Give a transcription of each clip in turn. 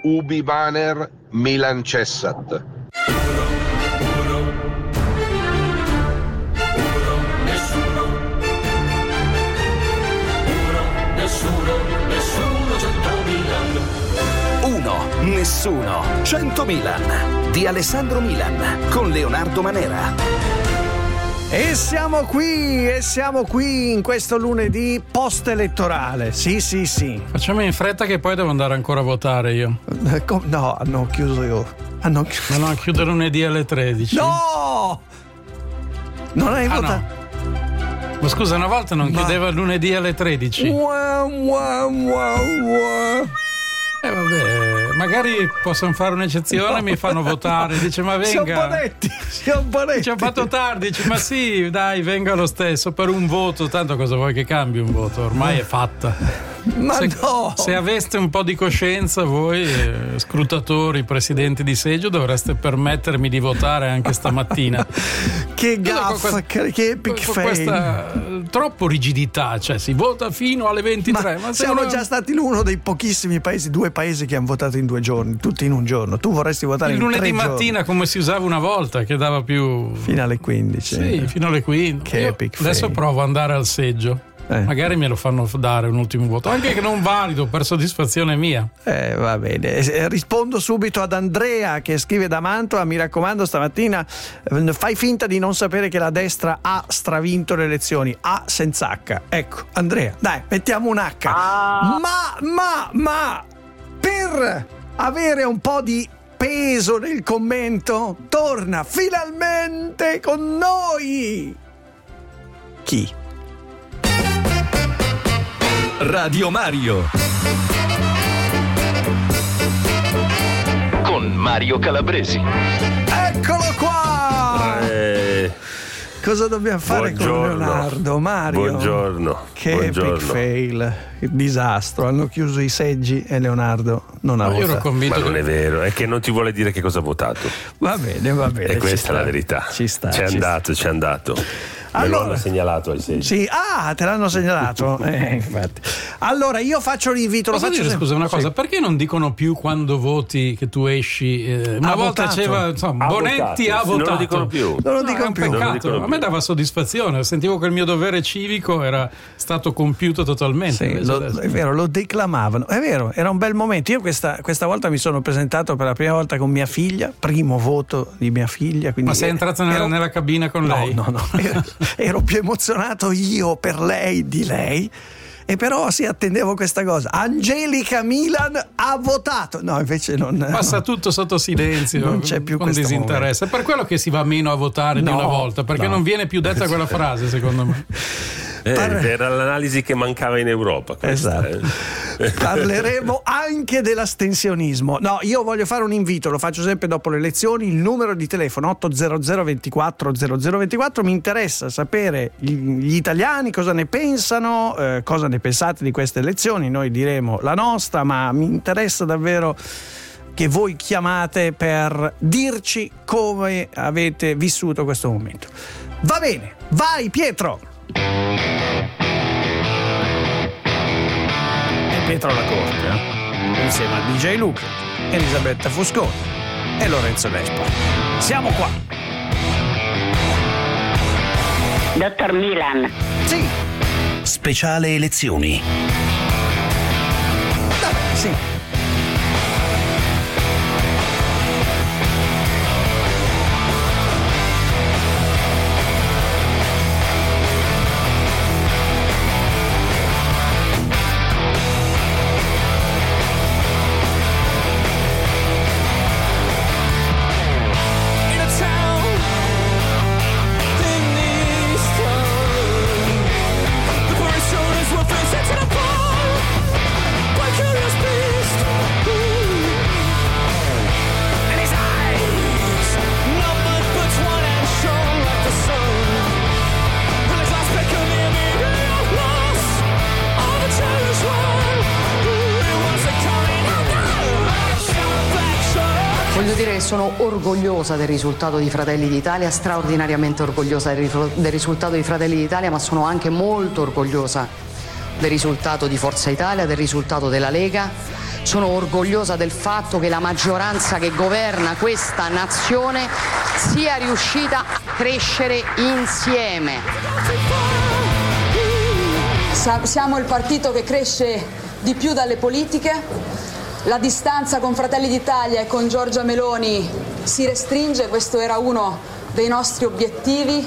Ubi Vaner Milan Cessat. Nessuno 100 Milan di Alessandro Milan con Leonardo Manera. E siamo qui in questo lunedì post-elettorale. Sì. Facciamo in fretta che poi devo andare ancora a votare io. No, hanno chiuso io. No, chiude lunedì alle 13. No! Non hai votato? No. Ma scusa, una volta non chiudeva lunedì alle 13. Vabbè, magari possono fare un'eccezione, mi fanno votare, dice ma venga. Siamo panetti. Ci ho fatto tardi, dice ma sì, dai, venga lo stesso per un voto, tanto cosa vuoi che cambi un voto? Ormai è fatta. Ma se aveste un po' di coscienza voi, scrutatori, presidenti di seggio, dovreste permettermi di votare anche stamattina. Che gaffa, che epic fail. Questa troppo rigidità, cioè si vota fino alle 23. Ma siamo già stati in uno dei pochissimi paesi, 2 paesi che hanno votato in 2 giorni, tutti in un giorno. Tu vorresti votare in 3 giorni. Il lunedì mattina come si usava una volta, che dava più fino alle 15. Sì, fino alle 15. Che epic fail. Adesso provo ad andare al seggio. Magari me lo fanno dare un ultimo voto, anche che non valido, per soddisfazione mia. Va bene, rispondo subito ad Andrea che scrive da Mantova. Mi raccomando, stamattina fai finta di non sapere che la destra ha stravinto le elezioni. A senza H. Ecco, Andrea, dai, mettiamo un H. Ma per avere un po' di peso nel commento, torna finalmente con noi. Chi? Radio Mario con Mario Calabresi. Eccolo qua! Cosa dobbiamo fare con Leonardo? Mario? Buongiorno. Che epic fail, che disastro. Hanno chiuso i seggi e Leonardo non ha votato. Io ero convinto. Ma non è vero, è che non ti vuole dire che cosa ha votato. Va bene. E questa è la verità. Ci sta. C'è andato. Me lo hanno segnalato ai seggi. Sì, te l'hanno segnalato. Infatti. Allora io faccio l'invito. Posso dire, scusa, una cosa, perché non dicono più quando voti che tu esci? Una volta c'era, insomma, Bonetti ha votato. Non lo dicono più. Non lo dicono più. Peccato. A me dava soddisfazione, sentivo che il mio dovere civico era stato compiuto totalmente. Sì, è vero, lo declamavano. È vero, era un bel momento. Io questa volta mi sono presentato per la prima volta con mia figlia, primo voto di mia figlia. Quindi ma sei entrato nella cabina con lei? No. Ero più emozionato io per lei di lei, e però attendevo questa cosa. Angelica Milan ha votato. No, invece non. Passa tutto sotto silenzio. Non c'è più con disinteresse. È per quello che si va meno a votare di una volta, perché non viene più detta quella frase, secondo me. Era l'analisi che mancava in Europa. Questa, esatto. Parleremo anche dell'astensionismo. No, io voglio fare un invito, lo faccio sempre dopo le elezioni. Il numero di telefono 800 24 0024. Mi interessa sapere gli italiani cosa ne pensano, cosa ne pensate di queste elezioni. Noi diremo la nostra, ma mi interessa davvero che voi chiamate per dirci come avete vissuto questo momento. Va bene, vai Pietro. Pietro La Corte, insieme a DJ Luca, Elisabetta Fusconi e Lorenzo Vespa. Siamo qua. Dottor Milan. Sì. Speciale elezioni. Sì. Sono orgogliosa del risultato di Fratelli d'Italia, straordinariamente orgogliosa del risultato di Fratelli d'Italia, ma sono anche molto orgogliosa del risultato di Forza Italia, del risultato della Lega sono orgogliosa del fatto che la maggioranza che governa questa nazione sia riuscita a crescere insieme. Siamo il partito che cresce di più dalle politiche. La distanza con Fratelli d'Italia e con Giorgia Meloni si restringe, questo era uno dei nostri obiettivi.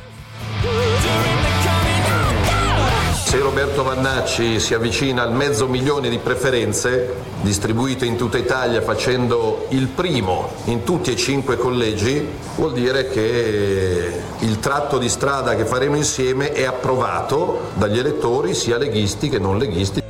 Se Roberto Vannacci si avvicina al 500.000 di preferenze distribuite in tutta Italia facendo il primo in tutti e 5 collegi, vuol dire che il tratto di strada che faremo insieme è approvato dagli elettori, sia leghisti che non leghisti.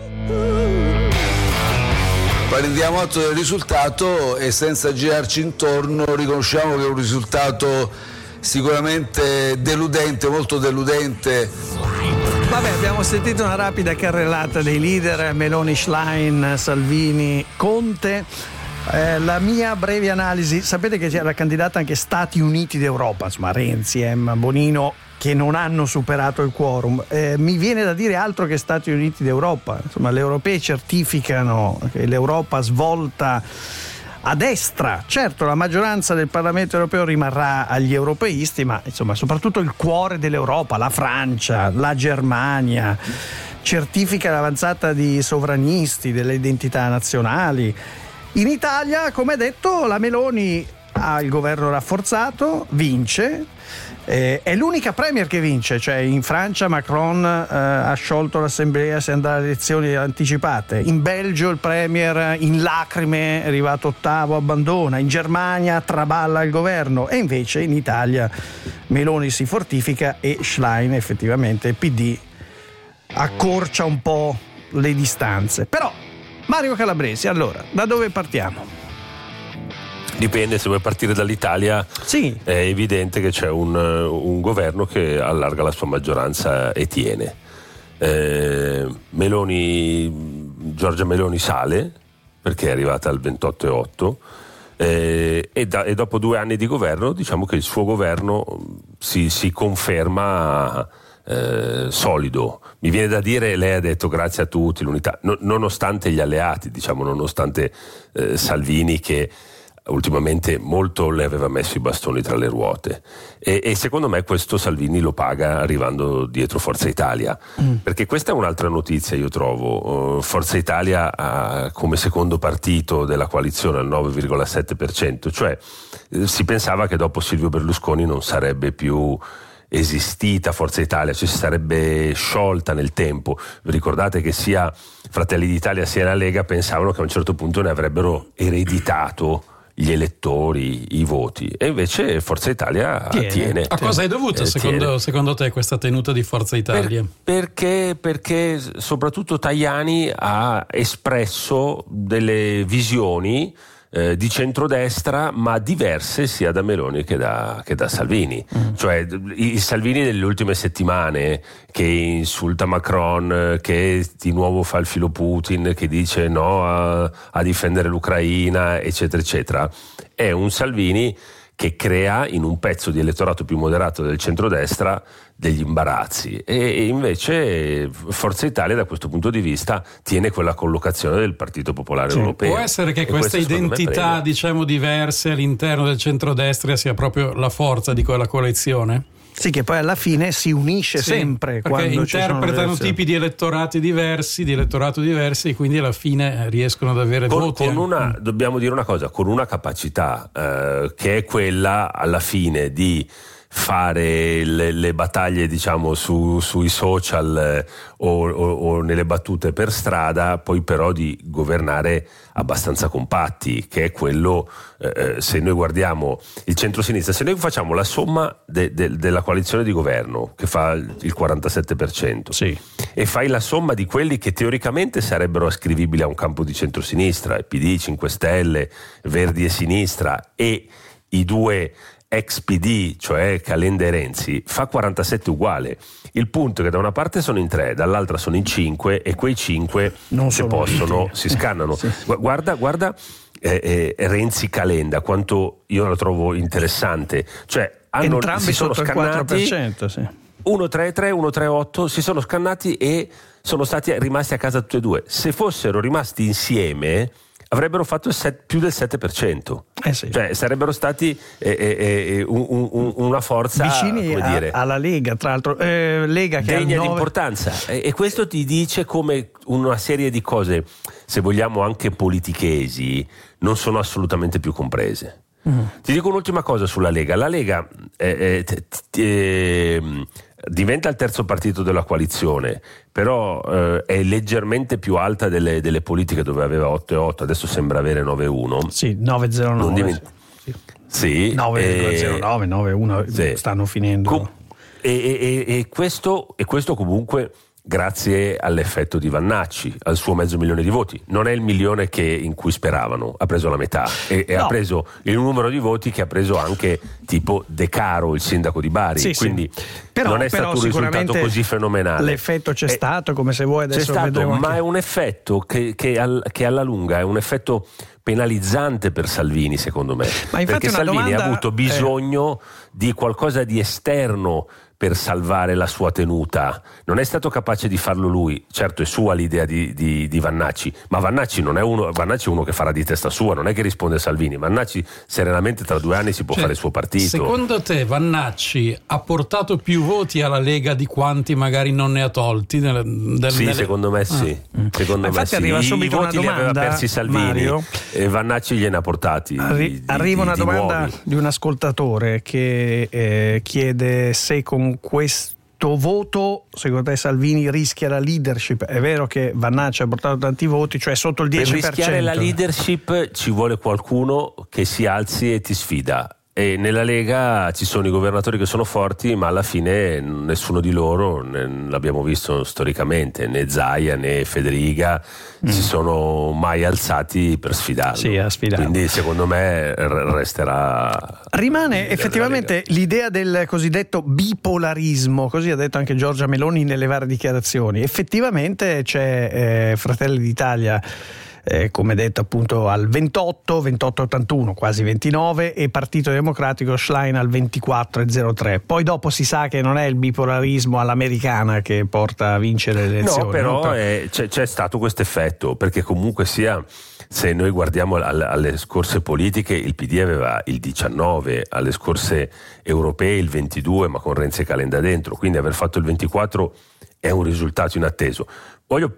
Prendiamo atto del risultato e senza girarci intorno riconosciamo che è un risultato sicuramente deludente, molto deludente. Vabbè, abbiamo sentito una rapida carrellata dei leader, Meloni, Schlein, Salvini, Conte. La mia breve analisi, sapete che c'era candidata anche Stati Uniti d'Europa, insomma Renzi, Emma Bonino, che non hanno superato il quorum. Mi viene da dire altro che Stati Uniti d'Europa, insomma le europee certificano che l'Europa svolta a destra. Certo, la maggioranza del Parlamento europeo rimarrà agli europeisti, ma insomma soprattutto il cuore dell'Europa, la Francia, la Germania, certifica l'avanzata di sovranisti, delle identità nazionali. In Italia, come detto, la Meloni ha il governo rafforzato, vince. È l'unica premier che vince, cioè in Francia Macron ha sciolto l'assemblea, si andrà alle elezioni anticipate, in Belgio il premier in lacrime è arrivato ottavo, abbandona, in Germania traballa il governo, e invece in Italia Meloni si fortifica e Schlein effettivamente PD accorcia un po' le distanze. Però Mario Calabresi, allora da dove partiamo? Dipende, se vuoi partire dall'Italia, sì. È evidente che c'è un governo che allarga la sua maggioranza e tiene. Giorgia Meloni sale perché è arrivata al 28,8 e dopo 2 anni di governo diciamo che il suo governo si conferma solido. Mi viene da dire, lei ha detto grazie a tutti, l'unità, nonostante gli alleati, diciamo, nonostante Salvini che ultimamente molto le aveva messo i bastoni tra le ruote e secondo me questo Salvini lo paga arrivando dietro Forza Italia, perché questa è un'altra notizia, io trovo. Forza Italia come secondo partito della coalizione al 9,7%, cioè si pensava che dopo Silvio Berlusconi non sarebbe più esistita Forza Italia, cioè si sarebbe sciolta nel tempo. Vi ricordate che sia Fratelli d'Italia sia la Lega pensavano che a un certo punto ne avrebbero ereditato gli elettori, i voti, e invece Forza Italia tiene. A cosa è dovuta secondo te questa tenuta di Forza Italia? Perché soprattutto Tajani ha espresso delle visioni di centrodestra, ma diverse sia da Meloni che da Salvini. Cioè il Salvini delle ultime settimane che insulta Macron, che di nuovo fa il filo Putin, che dice no a difendere l'Ucraina, eccetera eccetera, è un Salvini che crea in un pezzo di elettorato più moderato del centrodestra degli imbarazzi, e invece Forza Italia da questo punto di vista tiene quella collocazione del Partito Popolare Europeo. Può essere che queste identità diciamo diverse all'interno del centrodestra sia proprio la forza di quella coalizione? Sì, che poi alla fine si unisce sempre, perché quando interpretano tipi di elettorato diversi, e quindi alla fine riescono ad avere voti. Dobbiamo dire una cosa, con una capacità che è quella alla fine di fare le battaglie diciamo sui social o nelle battute per strada, poi però di governare abbastanza compatti, che è quello, se noi guardiamo il centro-sinistra, se noi facciamo la somma della coalizione di governo che fa il 47%, sì, e fai la somma di quelli che teoricamente sarebbero ascrivibili a un campo di centro-sinistra, PD, 5 Stelle, Verdi e Sinistra, e i 2 ex PD, cioè Calenda e Renzi, fa 47 uguale. Il punto è che da una parte sono in 3, dall'altra sono in 5, e quei 5 se possono si scannano. Sì. Guarda Renzi Calenda, quanto io lo trovo interessante, cioè entrambi si sono sotto scannati, il 4%, sì. 1,33, 1,38 si sono scannati e sono stati rimasti a casa tutti e due. Se fossero rimasti insieme avrebbero fatto più del 7%. Sì. Cioè sarebbero stati una forza vicini alla Lega, tra l'altro Lega che degna di importanza, e questo ti dice come una serie di cose, se vogliamo anche politichesi, non sono assolutamente più comprese. Ti dico un'ultima cosa sulla Lega. La Lega diventa il terzo partito della coalizione, però è leggermente più alta delle politiche, dove aveva 8,8, adesso sembra avere 9,1. Sì, 9,09. Sì, 9,09, 9,1 sì. Stanno finendo. E questo comunque grazie all'effetto di Vannacci, al suo 500.000 di voti. Non è il 1 milione in cui speravano, ha preso la metà e no. Ha preso il numero di voti che ha preso anche tipo De Caro, il sindaco di Bari, sì, quindi però, non è stato un risultato così fenomenale. L'effetto c'è stato, come se vuoi adesso c'è stato, vedremo ma anche. è un effetto che alla lunga è un effetto penalizzante per Salvini, secondo me, perché Salvini ha avuto bisogno di qualcosa di esterno per salvare la sua tenuta. Non è stato capace di farlo lui. Certo è sua l'idea di Vannacci, ma Vannacci non è uno. Vannacci è uno che farà di testa sua, non è che risponde a Salvini. Vannacci serenamente tra 2 anni si può fare il suo partito. Secondo te Vannacci ha portato più voti alla Lega di quanti magari non ne ha tolti? Secondo me sì. Secondo me sì. Arriva subito I voti una domanda, li aveva persi Salvini, Mario, e Vannacci gliene ha portati. Arriva una domanda nuovi. di un ascoltatore che chiede se con questo voto secondo te Salvini rischia la leadership. È vero che Vannacci ha portato tanti voti, cioè sotto il 10%. Per rischiare la leadership ci vuole qualcuno che si alzi e ti sfida. E nella Lega ci sono i governatori che sono forti, ma alla fine nessuno di loro, l'abbiamo visto storicamente, né Zaia né Federica si sono mai alzati per sfidarlo. Sì, a sfidarlo. Quindi secondo me resterà. Rimane effettivamente l'idea del cosiddetto bipolarismo, così ha detto anche Giorgia Meloni nelle varie dichiarazioni. Effettivamente c'è Fratelli d'Italia, come detto appunto al 28,81, quasi 29, e Partito Democratico Schlein al 24,03. Poi dopo si sa che non è il bipolarismo all'americana che porta a vincere le elezioni. No, però c'è stato questo effetto, perché comunque sia, se noi guardiamo alle scorse politiche, il PD aveva il 19, alle scorse europee il 22, ma con Renzi e Calenda dentro, quindi aver fatto il 24 è un risultato inatteso. Voglio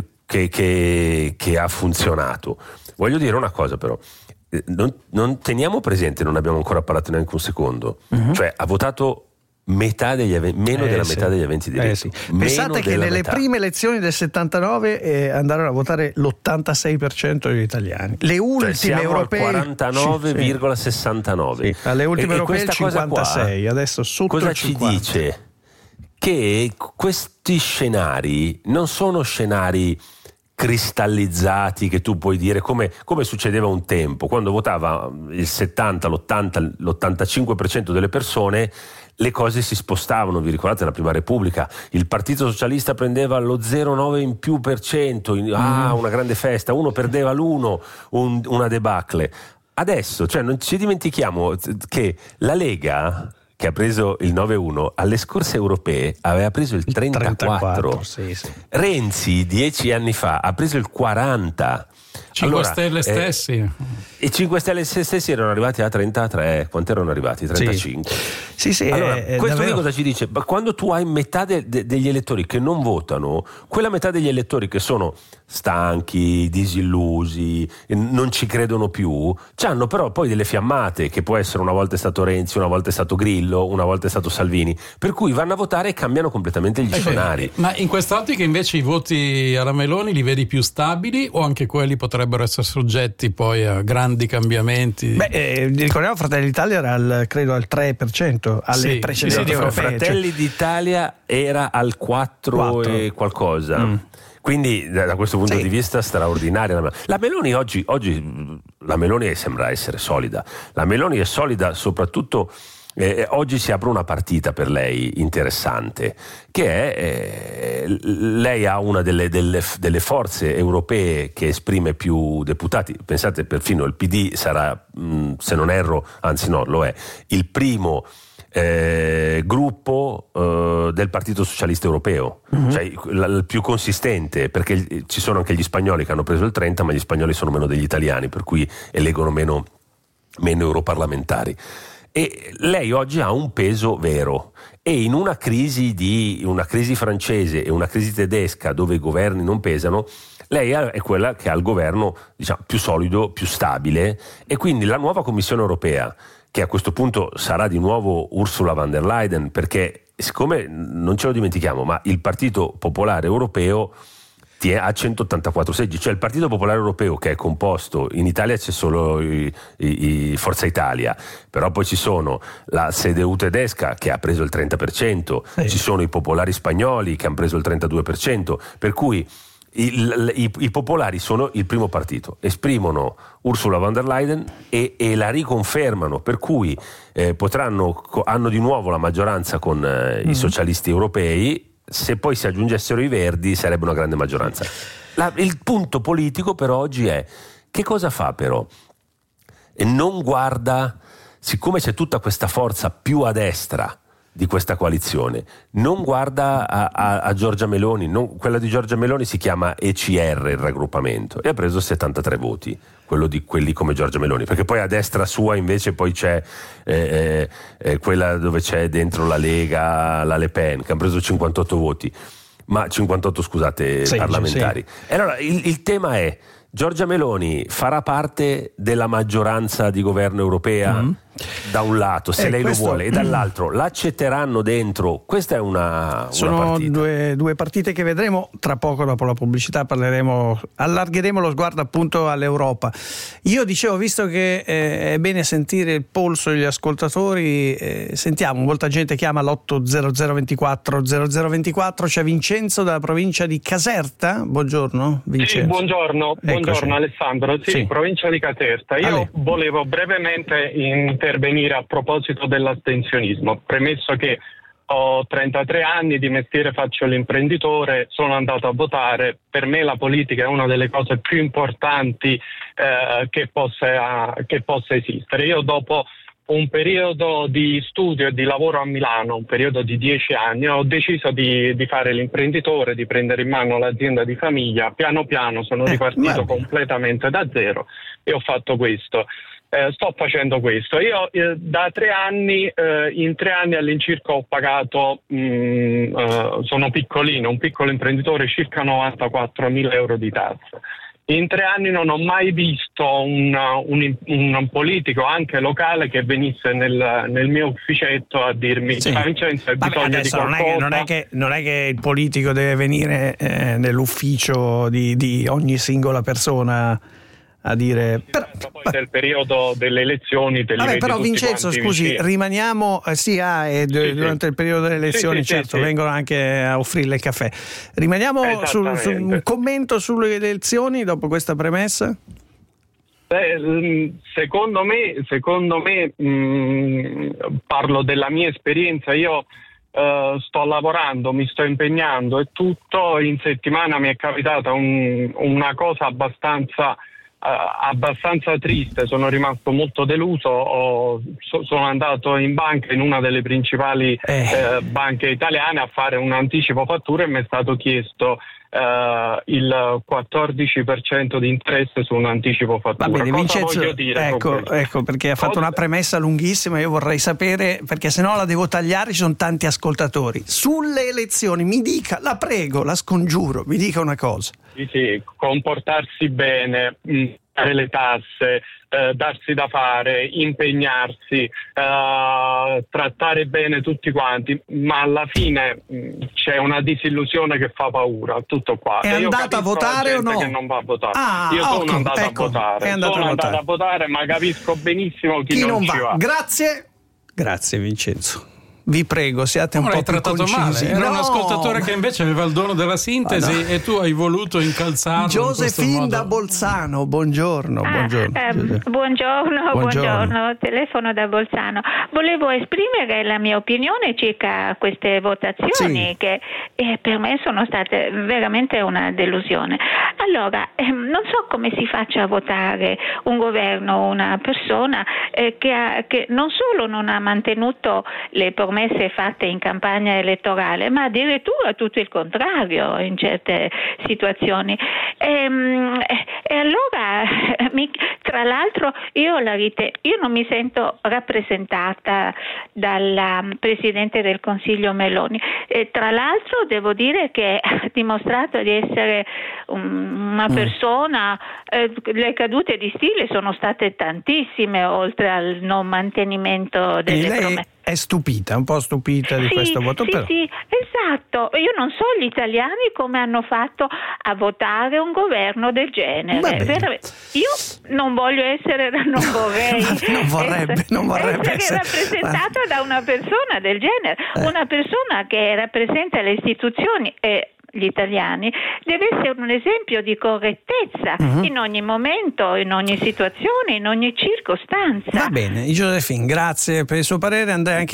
che ha funzionato. Voglio dire una cosa però, non teniamo presente, non abbiamo ancora parlato neanche un secondo, cioè ha votato metà degli meno della metà degli aventi diritto. Pensate che nelle prime elezioni del 79 andarono a votare l'86% degli italiani. Le ultime europee al 49,69. Sì, alle ultime europee il 56, adesso sotto cosa il 50. Ci dice? Che questi scenari non sono scenari cristallizzati che tu puoi dire come succedeva un tempo, quando votava il 70, l'80, l'85% delle persone, le cose si spostavano. Vi ricordate la Prima Repubblica? Il Partito Socialista prendeva lo 0,9 in più per cento, una grande festa, uno perdeva l'1, una debacle. Adesso, cioè, non ci dimentichiamo che la Lega, che ha preso il 9,1, alle scorse europee aveva preso il 34. Sì. Renzi 10 anni fa ha preso il 40. 5 Stelle stessi. I 5 Stelle stessi erano arrivati a 33. Quanto erano arrivati? 35. Sì. Allora, questo davvero. cosa ci dice? Quando tu hai metà degli elettori che non votano, quella metà degli elettori che sono stanchi, disillusi, non ci credono più, hanno però poi delle fiammate, che può essere una volta è stato Renzi, una volta è stato Grillo, una volta è stato Salvini, per cui vanno a votare e cambiano completamente gli scenari. Ma in quest'ottica invece i voti alla Meloni li vedi più stabili, o anche quelli potrebbero essere soggetti poi a grandi cambiamenti? Ricordiamo Fratelli d'Italia era credo al 3% alle precedenti europee. Fratelli d'Italia era al 4 e qualcosa. Quindi da questo punto di vista straordinaria. La Meloni oggi la Meloni sembra essere solida. La Meloni è solida soprattutto. Oggi si apre una partita per lei interessante, che è lei ha una delle forze europee che esprime più deputati. Pensate, perfino il PD sarà, se non erro, anzi no, lo è, il primo gruppo del Partito Socialista Europeo, cioè il più consistente, perché ci sono anche gli spagnoli che hanno preso il 30, ma gli spagnoli sono meno degli italiani, per cui eleggono meno europarlamentari. E lei oggi ha un peso vero, e in una crisi francese e una crisi tedesca dove i governi non pesano, lei è quella che ha il governo, diciamo, più solido, più stabile, e quindi la nuova Commissione europea, che a questo punto sarà di nuovo Ursula von der Leyen, perché siccome non ce lo dimentichiamo, ma il Partito Popolare Europeo ha 184 seggi, cioè il Partito Popolare Europeo, che è composto, in Italia c'è solo i Forza Italia, però poi ci sono la CDU tedesca che ha preso il 30%, ci sono i popolari spagnoli che hanno preso il 32%, per cui i popolari sono il primo partito, esprimono Ursula von der Leyen e la riconfermano, per cui hanno di nuovo la maggioranza con i socialisti europei. Se poi si aggiungessero i verdi sarebbe una grande maggioranza. Il punto politico per oggi è: che cosa fa però? E non guarda, siccome c'è tutta questa forza più a destra di questa coalizione, non guarda a Giorgia Meloni, quella di Giorgia Meloni si chiama ECR, il raggruppamento, e ha preso 73 voti, quello di quelli come Giorgia Meloni, perché poi a destra sua invece poi c'è quella dove c'è dentro la Lega, la Le Pen, che ha preso 58 voti, ma 58 scusate parlamentari. Sì. E allora il tema è: Giorgia Meloni farà parte della maggioranza di governo europea da un lato, se lei lo vuole, e dall'altro l'accetteranno dentro? Questa è una partita. Due partite che vedremo tra poco. Dopo la pubblicità allargheremo lo sguardo appunto all'Europa. Io dicevo, visto che è bene sentire il polso degli ascoltatori, sentiamo, molta gente chiama l'80024 0024. C'è Vincenzo dalla provincia di Caserta. Buongiorno Vincenzo. Sì, buongiorno Alessandro, sì, provincia di Caserta. Io volevo brevemente intervenire a proposito dell'astensionismo, premesso che ho 33 anni, di mestiere faccio l'imprenditore, sono andato a votare. Per me la politica è una delle cose più importanti che possa esistere. Io dopo un periodo di studio e di lavoro a Milano, un periodo di 10 anni, ho deciso di fare l'imprenditore, di prendere in mano l'azienda di famiglia. Piano piano sono ripartito completamente da zero e ho fatto questo. Sto facendo questo. Io da 3 anni, in 3 anni all'incirca ho pagato, sono piccolino, un piccolo imprenditore, circa 94.000 euro di tasse. In 3 anni non ho mai visto un politico, anche locale, che venisse nel mio ufficetto a dirmi: Vincenzo, hai bisogno di qualcosa. Non è che il politico deve venire nell'ufficio di ogni singola persona a dire. Poi del periodo delle elezioni però Vincenzo, scusi, vicini. Rimaniamo durante il periodo delle elezioni vengono anche a offrirle il caffè. Rimaniamo su un commento sulle elezioni dopo questa premessa. Secondo me parlo della mia esperienza. Io sto lavorando, mi sto impegnando e tutto. In settimana mi è capitata una cosa abbastanza triste, sono rimasto molto deluso. Sono andato in banca, in una delle principali banche italiane, a fare un anticipo fattura e mi è stato chiesto il 14% di interesse su un anticipo fattura. Va bene, Vincenzo, voglio dire? Ecco, perché ha fatto una premessa lunghissima. Io vorrei sapere, perché sennò la devo tagliare, ci sono tanti ascoltatori. Sulle elezioni mi dica, la prego, la scongiuro, mi dica una cosa. Sì, comportarsi bene, pagare le tasse, darsi da fare, impegnarsi, trattare bene tutti quanti, ma alla fine c'è una disillusione che fa paura. Tutto qua. È andata a votare o no? Che non va a votare. Io sono andato a votare. Sono andato a votare, ma capisco benissimo chi non ci va. Grazie Vincenzo. vi prego, siate un po' più concisi. Male. Era un ascoltatore che invece aveva il dono della sintesi e tu hai voluto incalzarlo. Josephine da Bolzano, buongiorno. Buongiorno, telefono da Bolzano. Volevo esprimere la mia opinione circa queste votazioni che per me sono state veramente una delusione. Allora, non so come si faccia a votare un governo, una persona che non solo non ha mantenuto le promesse fatte in campagna elettorale, ma addirittura tutto il contrario in certe situazioni. E allora, tra l'altro, io non mi sento rappresentata dalla Presidente del Consiglio Meloni. Tra l'altro devo dire che ha dimostrato di essere una persona, le cadute di stile sono state tantissime, oltre al non mantenimento delle promesse. È stupita, un po' stupita di questo voto. Sì, però. sì, esatto. Io non so gli italiani come hanno fatto a votare un governo del genere. Io non vorrei essere rappresentata da una persona del genere, una persona che rappresenta le istituzioni e gli italiani deve essere un esempio di correttezza in ogni momento, in ogni situazione, in ogni circostanza. Va bene, Josephine, grazie per il suo parere. Andrei anche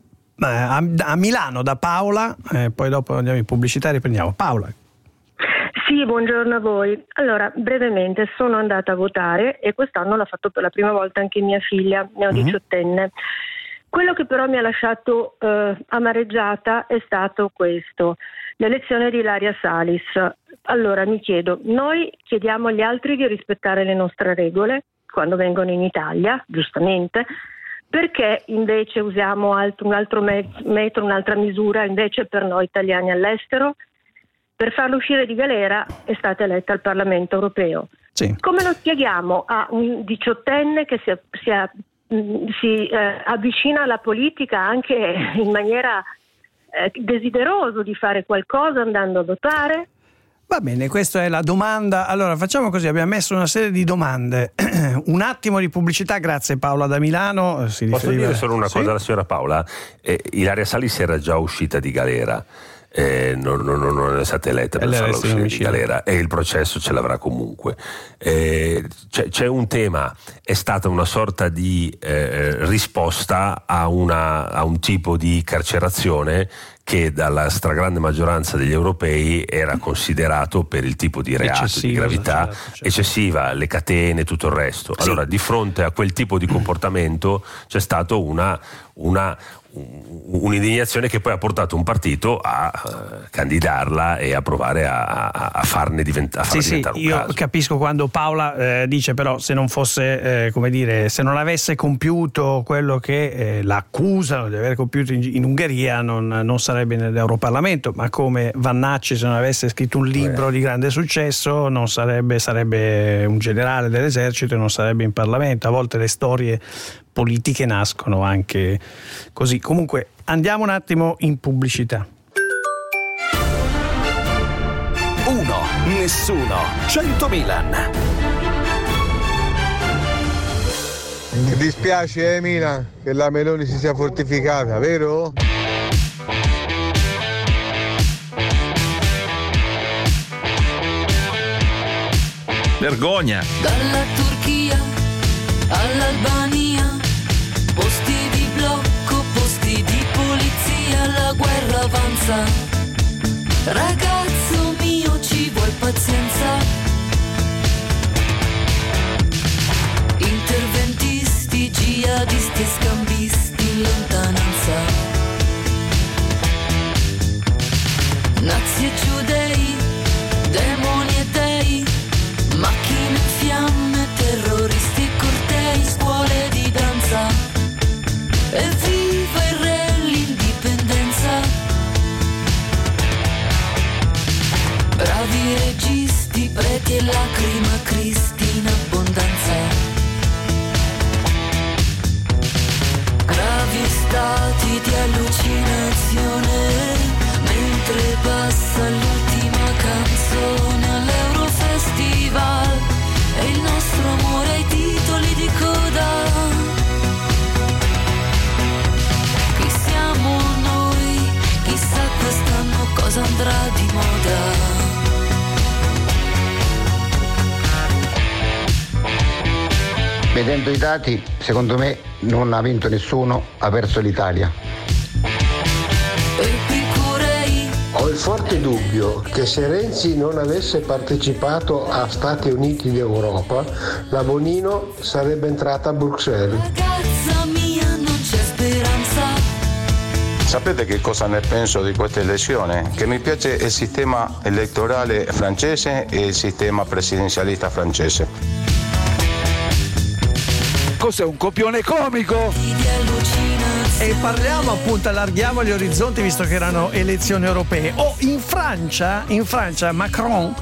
a Milano da Paola, poi dopo andiamo in pubblicità e riprendiamo. Paola. Sì, buongiorno a voi. Allora, brevemente, sono andata a votare e quest'anno l'ha fatto per la prima volta anche mia figlia, neo-18enne. Quello che però mi ha lasciato amareggiata è stato questo: l'elezione di Ilaria Salis. Allora mi chiedo, noi chiediamo agli altri di rispettare le nostre regole quando vengono in Italia, giustamente, perché invece usiamo un altro metro, un'altra misura invece per noi italiani all'estero? Per farlo uscire di galera è stata eletta al Parlamento europeo. Sì. Come lo spieghiamo a un 18enne che si avvicina alla politica anche in maniera desideroso di fare qualcosa andando a votare? Va bene, questa è la domanda. Allora facciamo così, abbiamo messo una serie di domande. Un attimo di pubblicità, grazie Paola da Milano. Posso dire solo una cosa alla signora Paola? Ilaria Salis era già uscita di galera. Non è stata eletta per farla uscire di galera e il processo ce l'avrà comunque. C'è un tema, è stata una sorta di risposta a un tipo di carcerazione che dalla stragrande maggioranza degli europei era considerato, per il tipo di reato, di gravità eccessiva, le catene, tutto il resto. Allora, di fronte a quel tipo di comportamento c'è stato un'indignazione che poi ha portato un partito a candidarla e a provare a farne diventare un caso. Io capisco quando Paola dice, però, se non fosse se non avesse compiuto quello che l'accusano di aver compiuto in Ungheria non sarebbe nell'Europarlamento, ma come Vannacci, se non avesse scritto un libro di grande successo, non sarebbe un generale dell'esercito e non sarebbe in Parlamento. A volte le storie politiche nascono anche così. Comunque andiamo un attimo in pubblicità. 1, nessuno, 100 Milan. Mi dispiace Milan che la Meloni si sia fortificata, vero? Vergogna. Dalla Turchia all'Albania, posti di blocco, posti di polizia, la guerra avanza. Ragazzo mio, ci vuoi pazienza? Interventisti, jihadisti e scambisti in lontananza. Nazi e giudei, demoni e dei, macchine in fiamme, terroristi e cortei, scuole di danza. Evviva il re, l'indipendenza. Bravi registi, preti e lacrima, Cristi in abbondanza. Gravi stati di allucinazione, mentre passa l'ultima canzone all'Eurofestival e il nostro amore ai titoli di coda. Chi siamo andrà di moda. Vedendo i dati, secondo me non ha vinto nessuno, ha perso l'Italia. Ho il forte dubbio che se Renzi non avesse partecipato a Stati Uniti d'Europa, la Bonino sarebbe entrata a Bruxelles. Ragazza mia, non c'è speranza. Sapete che cosa ne penso di questa elezione? Che mi piace il sistema elettorale francese e il sistema presidenzialista francese. Cos'è, un copione comico? E parliamo appunto, allarghiamo gli orizzonti visto che erano elezioni europee. In Francia Macron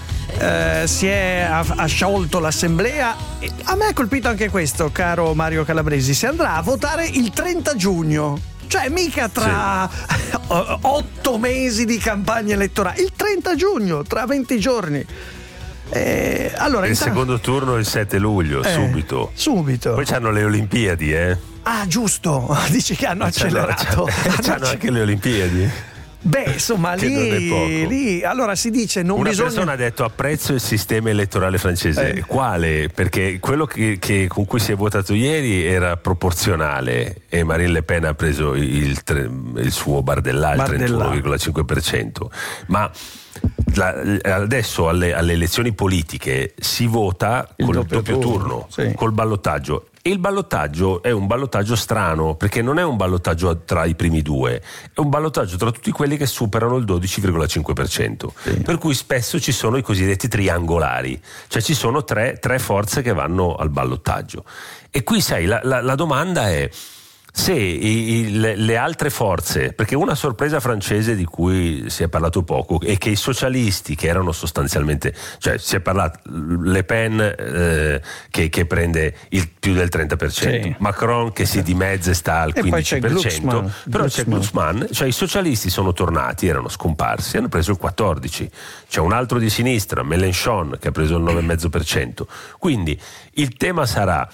ha sciolto l'assemblea. A me ha colpito anche questo, caro Mario Calabresi, si andrà a votare il 30 giugno. Cioè mica tra 8 mesi di campagna elettorale, il 30 giugno, tra 20 giorni. Allora, il secondo turno il 7 luglio, subito. Poi c'hanno le Olimpiadi, Ah, giusto, dici che hanno accelerato. C'hanno anche le Olimpiadi. Beh, insomma, lì allora si dice Una persona ha detto apprezzo il sistema elettorale francese. Quale? Perché quello che con cui si è votato ieri era proporzionale e Marine Le Pen ha preso il suo bardellà, il 31,5%. Ma adesso alle elezioni politiche si vota col doppio turno, col ballottaggio. E il ballottaggio è un ballottaggio strano, perché non è un ballottaggio tra i primi due, è un ballottaggio tra tutti quelli che superano il 12,5%. Per cui spesso ci sono i cosiddetti triangolari, cioè ci sono tre forze che vanno al ballottaggio. E qui sai, la domanda è se le altre forze, perché una sorpresa francese di cui si è parlato poco è che i socialisti, che erano sostanzialmente, cioè si è parlato Le Pen che prende il più del 30%, Macron che si dimezza e sta al 15%, però c'è Glucksmann, cioè i socialisti sono tornati, erano scomparsi, hanno preso il 14%, c'è un altro di sinistra, Mélenchon, che ha preso il 9,5%. Quindi il tema sarà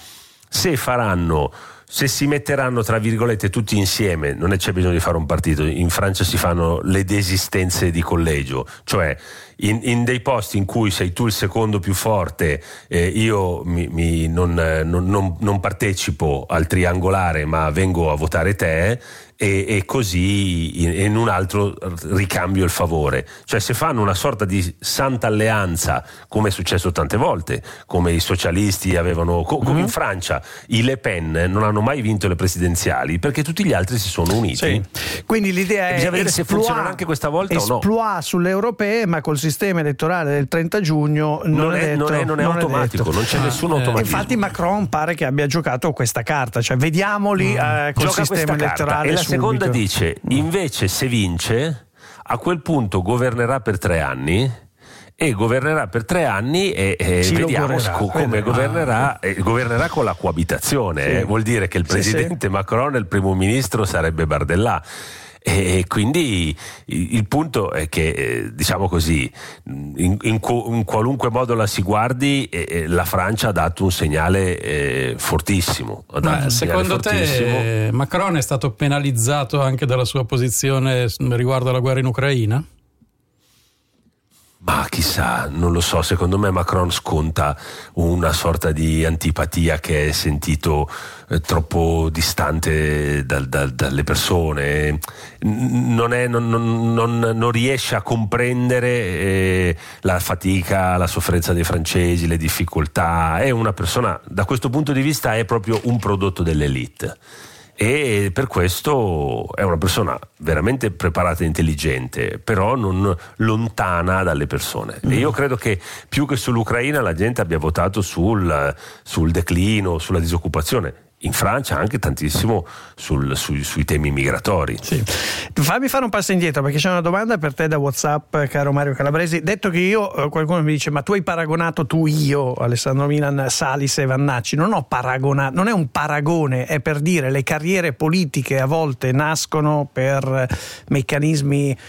se si metteranno tra virgolette tutti insieme, non c'è bisogno di fare un partito, in Francia si fanno le desistenze di collegio, cioè in dei posti in cui sei tu il secondo più forte, io non partecipo al triangolare ma vengo a votare te, e così in un altro ricambio il favore. Cioè se fanno una sorta di santa alleanza, come è successo tante volte, come i socialisti avevano, come in Francia i Le Pen non hanno mai vinto le presidenziali perché tutti gli altri si sono uniti. Quindi l'idea è bisogna vedere se funzionerà anche questa volta o no. Esploit sulle europee, ma col sistema elettorale del 30 giugno non è automatico, non c'è nessun automatismo. Infatti Macron pare che abbia giocato questa carta, cioè vediamoli col sistema elettorale. E la seconda dice, invece se vince, a quel punto governerà per 3 anni e governerà per 3 anni e vediamo come governerà. Governerà con la coabitazione, vuol dire che il presidente Macron e il primo ministro sarebbe Bardella. E quindi il punto è che diciamo così, in qualunque modo la si guardi, la Francia ha dato un segnale fortissimo. Secondo te Macron è stato penalizzato anche dalla sua posizione riguardo alla guerra in Ucraina? Ma chissà, non lo so, secondo me Macron sconta una sorta di antipatia che è sentito troppo distante dalle persone, non riesce a comprendere la fatica, la sofferenza dei francesi, le difficoltà. È una persona, da questo punto di vista è proprio un prodotto dell'elite. E per questo è una persona veramente preparata e intelligente, però non lontana dalle persone. E io credo che più che sull'Ucraina la gente abbia votato sul declino, sulla disoccupazione. In Francia anche tantissimo sui temi migratori. Fammi fare un passo indietro, perché c'è una domanda per te da WhatsApp, caro Mario Calabresi. Detto che io, qualcuno mi dice, ma tu hai paragonato io, Alessandro Milan, Salis e Vannacci. Non ho paragonato, non è un paragone, è per dire le carriere politiche a volte nascono per meccanismi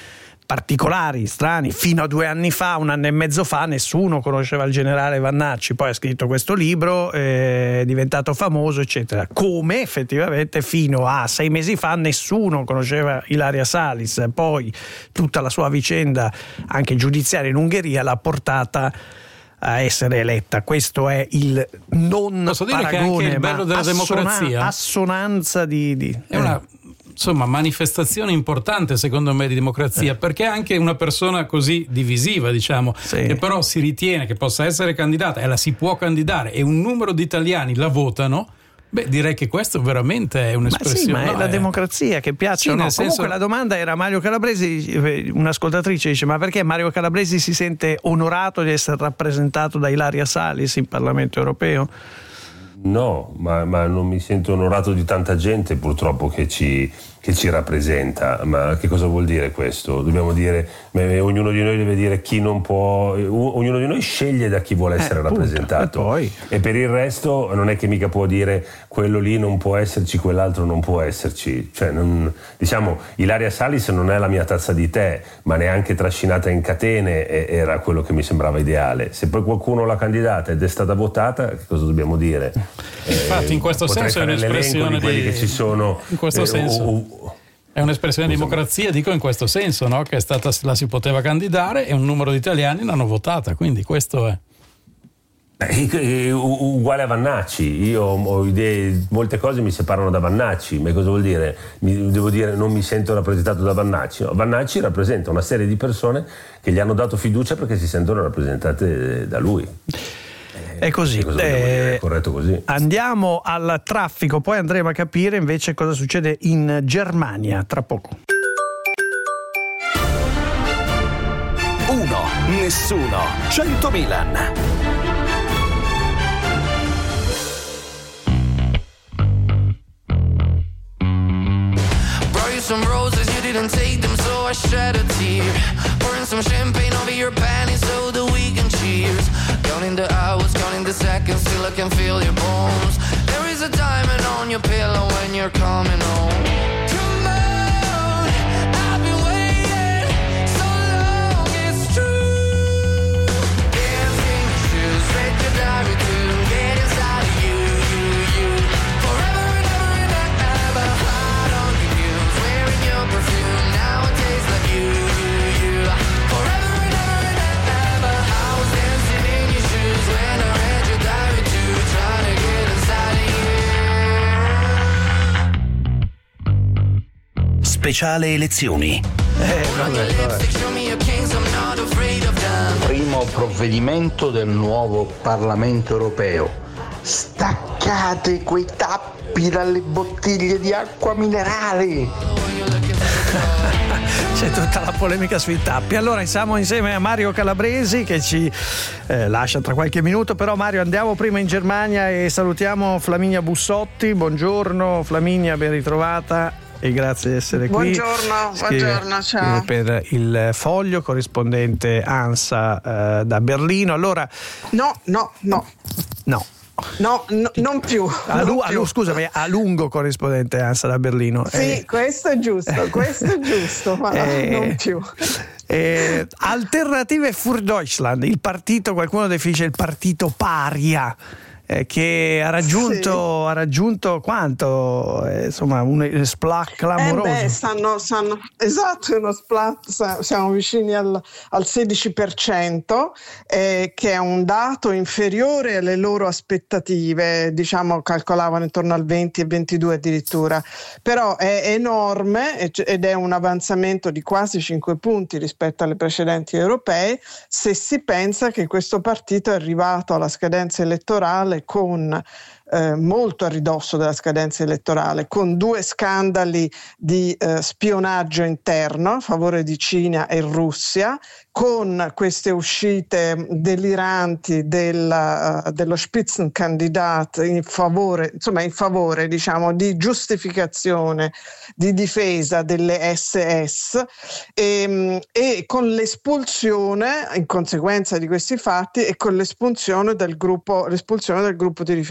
particolari, strani. Fino a 2 anni fa, 1 anno e mezzo fa, nessuno conosceva il generale Vannacci, poi ha scritto questo libro, è diventato famoso, eccetera. Come effettivamente fino a 6 mesi fa nessuno conosceva Ilaria Salis, poi tutta la sua vicenda anche giudiziaria in Ungheria l'ha portata a essere eletta. Questo è il non Posso dire paragone, che anche il bello della democrazia assonanza di è una manifestazione importante secondo me di democrazia, perché anche una persona così divisiva, diciamo, che però si ritiene che possa essere candidata e la si può candidare e un numero di italiani la votano. Beh, direi che questo veramente è un'espressione. Ma è la democrazia che piace. Comunque senso... la domanda era Mario Calabresi, un'ascoltatrice dice: ma perché Mario Calabresi si sente onorato di essere rappresentato da Ilaria Salis in Parlamento europeo? No, ma non mi sento onorato di tanta gente purtroppo che ci rappresenta. Ma che cosa vuol dire questo? Dobbiamo dire, ognuno di noi deve dire chi non può, ognuno di noi sceglie da chi vuole essere rappresentato, e per il resto non è che mica può dire quello lì non può esserci, quell'altro non può esserci. Cioè, diciamo, Ilaria Salis non è la mia tazza di tè, ma neanche trascinata in catene era quello che mi sembrava ideale. Se poi qualcuno l'ha candidata ed è stata votata, che cosa dobbiamo dire? Infatti in questo senso è un'espressione di quelli che ci sono, in questo senso è un'espressione di democrazia, dico in questo senso, no? Che la si poteva candidare e un numero di italiani l'hanno votata, quindi questo è uguale a Vannacci. Io ho idee, molte cose mi separano da Vannacci, ma cosa vuol dire? Devo dire non mi sento rappresentato da Vannacci. No, Vannacci rappresenta una serie di persone che gli hanno dato fiducia perché si sentono rappresentate da lui. È così. È corretto così. Andiamo al traffico, poi andremo a capire invece cosa succede in Germania tra poco. 1, nessuno, 100 Milan. Some roses, you didn't take them, so I shed a tear. Pouring some champagne over your panties so that we can cheers. Counting the hours, counting the seconds, till I can feel your bones. There is a diamond on your pillow when you're coming home. Come on, I've been waiting so long, it's true. Dancing shoes, read your diary too, get inside of you. Forever and ever and ever, hot on the news, wearing your perfume, now it tastes like you. Forever and ever and ever, I was dancing in your shoes when I read your diary too, trying to get inside of you. Speciale elezioni. Primo provvedimento del nuovo Parlamento europeo. Staccate quei tappi dalle bottiglie di acqua minerale. C'è tutta la polemica sui tappi. Allora siamo insieme a Mario Calabresi che ci lascia tra qualche minuto, però Mario andiamo prima in Germania e salutiamo Flaminia Bussotti. Buongiorno Flaminia, ben ritrovata e grazie di essere qui. Buongiorno, ciao. Per il Foglio, corrispondente ANSA da Berlino. Allora No, non più. Scusami, a lungo corrispondente ANSA da Berlino. Sì, questo è giusto, ma non più. Alternative für Deutschland, il partito, qualcuno definisce il partito paria, che ha raggiunto quanto? Insomma, un splat clamoroso. Stanno esatto, uno splat, siamo vicini al 16%, che è un dato inferiore alle loro aspettative, diciamo calcolavano intorno al 20 e 22 addirittura, però è enorme ed è un avanzamento di quasi 5 punti rispetto alle precedenti europee, se si pensa che questo partito è arrivato alla scadenza elettorale con molto a ridosso della scadenza elettorale, con 2 scandali di spionaggio interno a favore di Cina e Russia, con queste uscite deliranti dello Spitzenkandidat in favore diciamo di giustificazione di difesa delle SS e con l'espulsione in conseguenza di questi fatti e con l'espulsione del gruppo di riferimento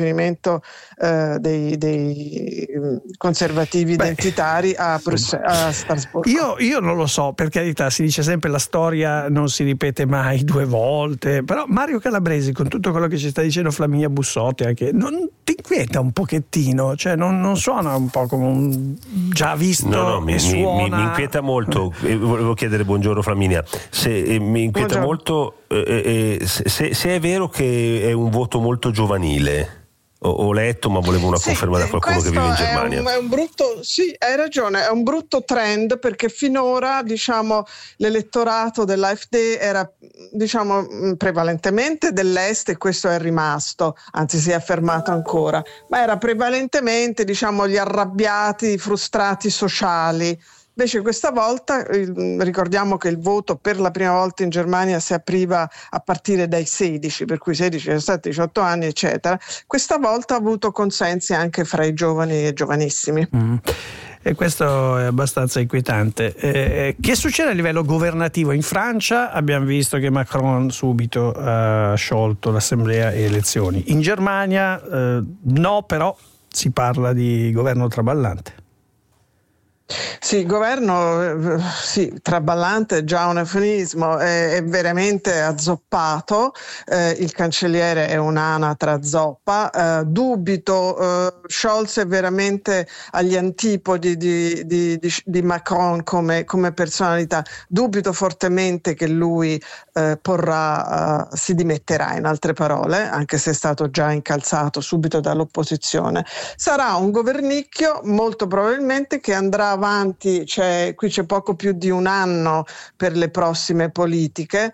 partito dei conservativi identitari a Strasburgo. Io non lo so, per carità, si dice sempre la storia non si ripete mai due volte, però Mario Calabresi, con tutto quello che ci sta dicendo Flaminia Bussotti, anche, non ti inquieta un pochettino? Cioè non suona un po' come un già visto? No, mi inquieta molto. Volevo chiedere, buongiorno Flaminia, se mi inquieta molto se è vero che è un voto molto giovanile. Ho letto, ma volevo una conferma da qualcuno che vive in Germania. È un brutto, sì, hai ragione, è un brutto trend, perché finora, diciamo, l'elettorato dell'AfD era, diciamo, prevalentemente dell'est, e questo è rimasto, anzi si è affermato ancora, ma era prevalentemente, diciamo, gli arrabbiati, frustrati sociali. Invece questa volta ricordiamo che il voto per la prima volta in Germania si apriva a partire dai 16, per cui 16, 17, 18 anni eccetera. Questa volta ha avuto consensi anche fra i giovani e giovanissimi. E questo è abbastanza inquietante. Che succede a livello governativo? In Francia abbiamo visto che Macron subito ha sciolto l'assemblea e elezioni. In Germania no, però si parla di governo traballante. Sì, governo traballante è già un eufemismo, è veramente azzoppato, il cancelliere è un'anatra zoppa, dubito, Scholz è veramente agli antipodi di Macron come personalità, dubito fortemente che lui si dimetterà, in altre parole, anche se è stato già incalzato subito dall'opposizione. Sarà un governicchio molto probabilmente che andrà avanti, qui c'è poco più di un anno per le prossime politiche.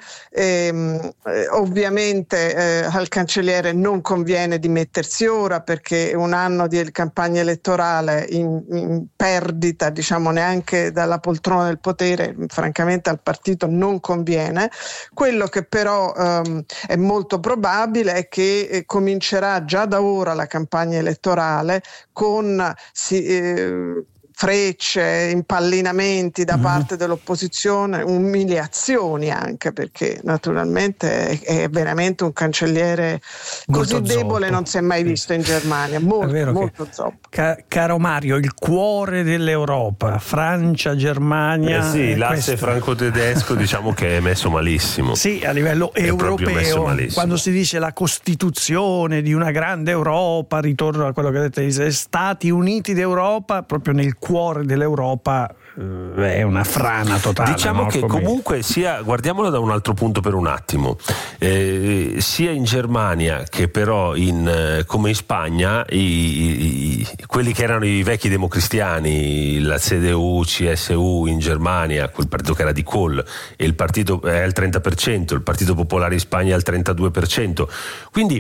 Ovviamente al cancelliere non conviene dimettersi ora, perché un anno di campagna elettorale in perdita, diciamo, neanche dalla poltrona del potere, francamente al partito non conviene. Quello che però è molto probabile è che comincerà già da ora la campagna elettorale con frecce, impallinamenti da parte dell'opposizione, umiliazioni anche, perché naturalmente è veramente un cancelliere molto così debole, non si è mai visto in Germania, molto zoppo. Caro Mario, il cuore dell'Europa, Francia, Germania. Sì, l'asse franco-tedesco diciamo che è messo malissimo. Sì, a livello europeo, quando si dice la costituzione di una grande Europa, ritorno a quello che ha detto, Stati Uniti d'Europa, proprio nel cuore dell'Europa è una frana totale. Diciamo che comunque guardiamolo da un altro punto per un attimo, sia in Germania che però come in Spagna, quelli che erano i vecchi democristiani, la CDU, CSU in Germania, quel partito che era di Kohl, e il partito è al 30%, il Partito Popolare in Spagna è al 32%, quindi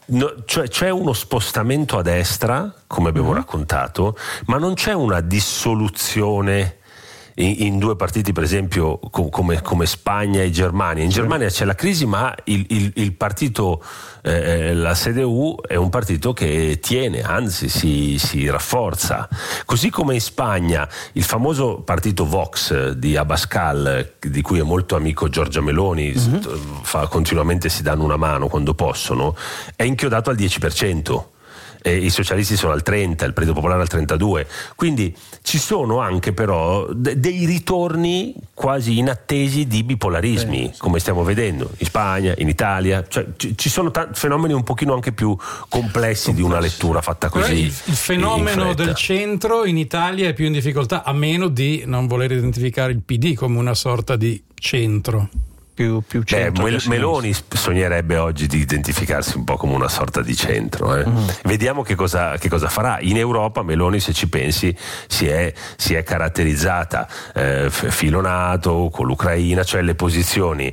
c'è uno spostamento a destra, come abbiamo raccontato, ma non c'è una dissoluzione in due partiti, per esempio come Spagna e Germania. In Germania c'è la crisi, ma il partito, la CDU, è un partito che tiene, anzi si rafforza, così come in Spagna il famoso partito Vox di Abascal, di cui è molto amico Giorgia Meloni, continuamente si danno una mano quando possono, è inchiodato al 10%. I socialisti sono al 30%, il Partito Popolare al 32%, quindi ci sono anche però dei ritorni quasi inattesi di bipolarismi, come stiamo vedendo in Spagna, in Italia, cioè ci sono fenomeni un pochino anche più complessi di una lettura fatta così. Il fenomeno del centro in Italia è più in difficoltà, a meno di non voler identificare il PD come una sorta di centro. Più centro. Meloni sognerebbe oggi di identificarsi un po' come una sorta di centro. Vediamo che cosa farà. In Europa Meloni, se ci pensi, si è caratterizzata filo NATO, con l'Ucraina, cioè le posizioni,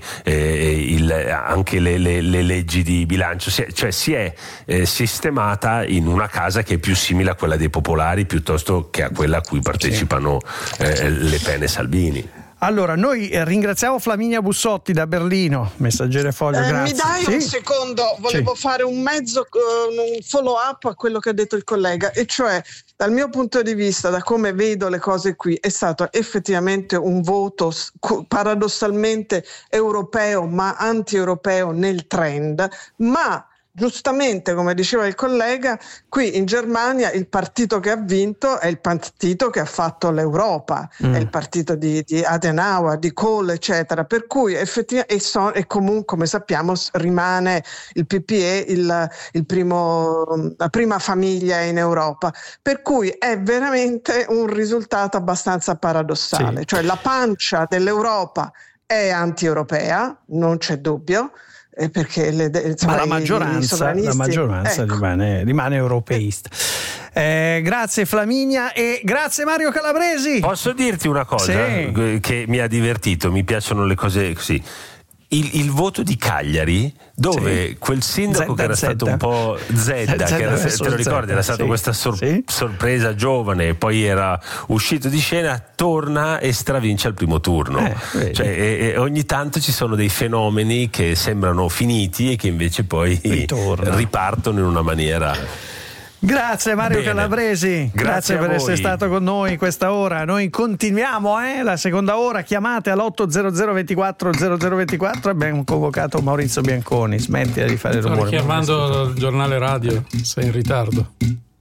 anche le leggi di bilancio, si è sistemata in una casa che è più simile a quella dei popolari piuttosto che a quella a cui partecipano Le Pen e Salvini. Allora, noi ringraziamo Flaminia Bussotti da Berlino, Messaggero Foglio, grazie. Mi dai un secondo, volevo fare un follow up a quello che ha detto il collega, e cioè, dal mio punto di vista, da come vedo le cose qui, è stato effettivamente un voto paradossalmente europeo, ma anti-europeo nel trend, ma Giustamente, come diceva il collega, qui in Germania il partito che ha vinto è il partito che ha fatto l'Europa, è il partito di Adenauer, di Kohl, eccetera, per cui effettivamente e comunque, come sappiamo, rimane il PPE la prima famiglia in Europa, per cui è veramente un risultato abbastanza paradossale, cioè la pancia dell'Europa è anti-europea, non c'è dubbio, perché ma la maggioranza ecco, rimane europeista. Grazie Flaminia e grazie Mario Calabresi. Posso dirti una cosa che mi ha divertito, mi piacciono le cose così. Il voto di Cagliari, dove quel sindaco che era stato un po' Zedda, che era, te lo ricordi, era stata questa sorpresa giovane, poi era uscito di scena, torna e stravince al primo turno. Cioè, ogni tanto ci sono dei fenomeni che sembrano finiti e che invece poi ripartono in una maniera. Grazie Mario Calabresi, grazie per essere stato con noi questa ora. Noi continuiamo la seconda ora, chiamate all'800 24 0024. Abbiamo convocato Maurizio Bianconi, smettila di fare rumore. Sto chiamando il giornale radio, sei in ritardo.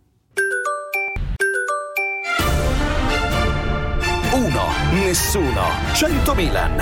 1, nessuno, 100 Milan.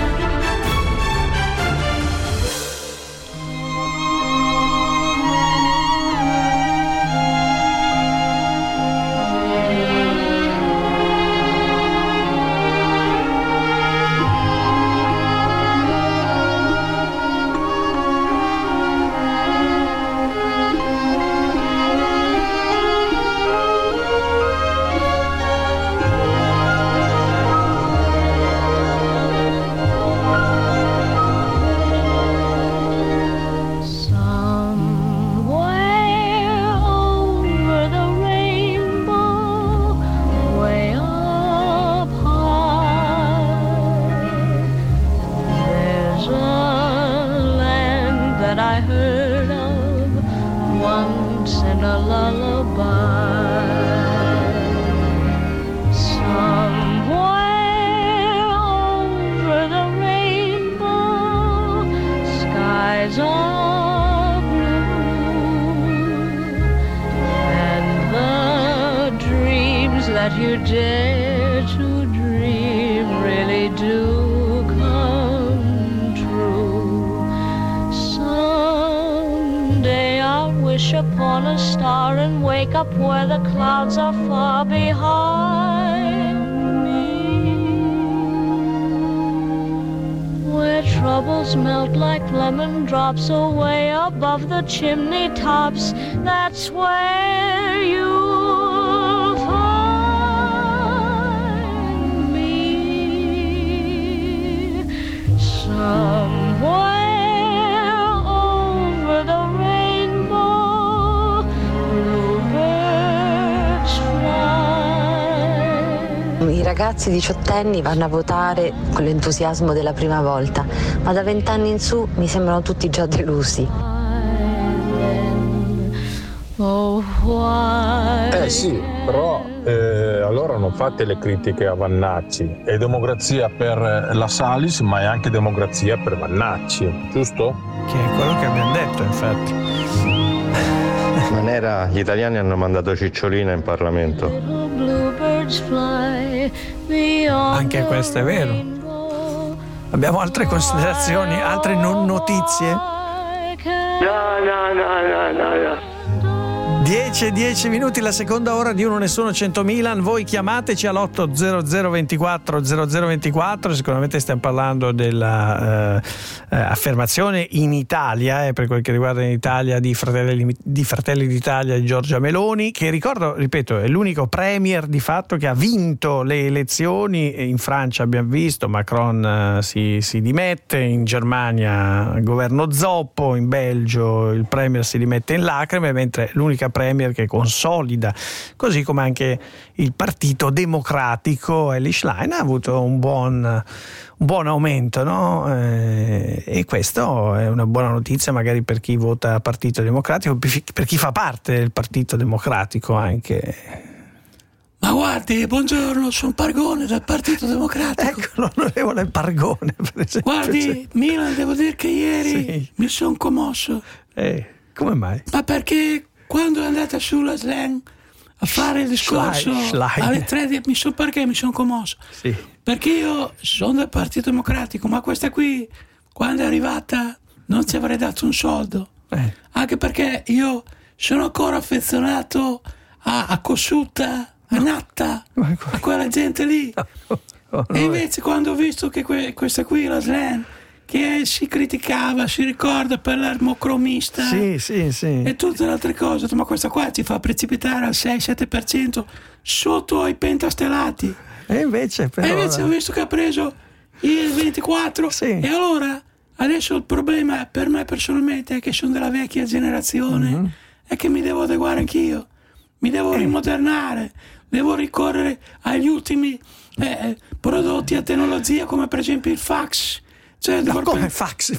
That you dare to dream really do come true. Someday I'll wish upon a star and wake up where the clouds are far behind me, where troubles melt like lemon drops away above the chimney tops. That's where you'll find somewhere over the rainbow, bluebirds fly. I ragazzi diciottenni vanno a votare con l'entusiasmo della prima volta, ma da 20 anni in su mi sembrano tutti già delusi. Sì, però allora non fate le critiche a Vannacci. È democrazia per la Salis, ma è anche democrazia per Vannacci, giusto? Che è quello che abbiamo detto, infatti. Manera, gli italiani hanno mandato Cicciolina in Parlamento. Anche questo è vero. Abbiamo altre considerazioni, altre non notizie? No. 10 minuti, la seconda ora di Uno Nessuno 100 Milan. Voi chiamateci all'800 24 0024. Sicuramente stiamo parlando della affermazione in Italia, per quel che riguarda in Italia, di Fratelli d'Italia di Giorgia Meloni, che ripeto, è l'unico premier di fatto che ha vinto le elezioni. In Francia abbiamo visto Macron si dimette, in Germania governo zoppo, in Belgio il premier si dimette in lacrime, mentre l'unica premier che consolida, così come anche il Partito Democratico, Elly Schlein, ha avuto un buon aumento, no? E questo è una buona notizia magari per chi vota Partito Democratico, per chi fa parte del Partito Democratico anche. Ma guardi, buongiorno, sono Pargone del Partito Democratico. Ecco, l'onorevole Pargone, per esempio. Guardi, Milan, devo dire che ieri mi sono commosso. Come mai? Ma perché quando è andata sulla Slang a fare il discorso alle 3 mi sono commosso. Sì. Perché io sono del Partito Democratico, ma questa qui, quando è arrivata, non ci avrei dato un soldo. Anche perché io sono ancora affezionato a Cossutta, a Natta, a quella gente lì. E invece quando ho visto che questa qui, la Slan, che si criticava, si ricorda per l'armocromista sì. e tutte le altre cose, ma questa qua ci fa precipitare al 6-7% sotto ai pentastellati. E invece ho visto che ha preso il 24 e allora adesso il problema per me personalmente è che sono della vecchia generazione e che mi devo adeguare anch'io, mi devo rimodernare, devo ricorrere agli ultimi prodotti a tecnologia come per esempio il fax. Cioè, come fax?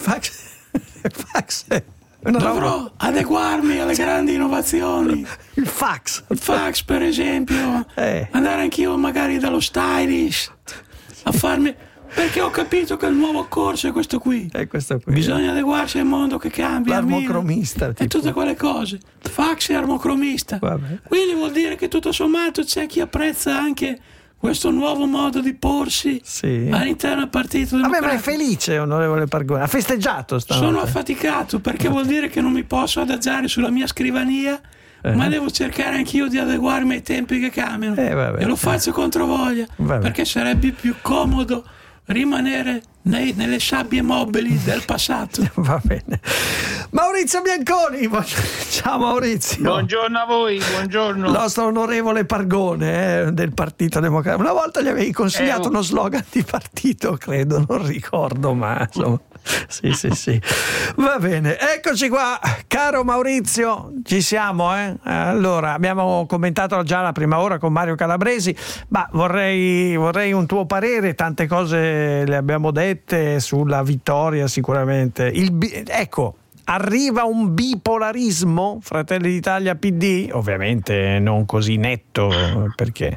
Dovrò adeguarmi alle grandi innovazioni. Il fax per esempio, andare anch'io magari dallo stylist a farmi, perché ho capito che il nuovo corso è questo qui. Bisogna adeguarsi al mondo che cambia, l'armocromista e tutte quelle cose. Fax e armocromista. Quindi vuol dire che tutto sommato c'è chi apprezza anche questo nuovo modo di porsi all'interno del Partito Democratico. Ma è felice, onorevole Pargone, ha festeggiato stanotte. Sono affaticato perché vuol dire che non mi posso adagiare sulla mia scrivania, ma devo cercare anch'io di adeguarmi ai tempi che cambiano, e lo faccio controvoglia, perché sarebbe più comodo rimanere nelle sabbie mobili del passato. Va bene. Maurizio Bianconi, ciao Maurizio. Buongiorno a voi, buongiorno. Il nostro onorevole Pargone del Partito Democratico. Una volta gli avevi consigliato uno slogan di partito, credo, non ricordo, ma insomma. Sì. Va bene, eccoci qua, caro Maurizio, ci siamo, Allora, abbiamo commentato già la prima ora con Mario Calabresi, ma vorrei un tuo parere, tante cose le abbiamo dette sulla vittoria sicuramente. Ecco, arriva un bipolarismo Fratelli d'Italia PD? Ovviamente non così netto, perché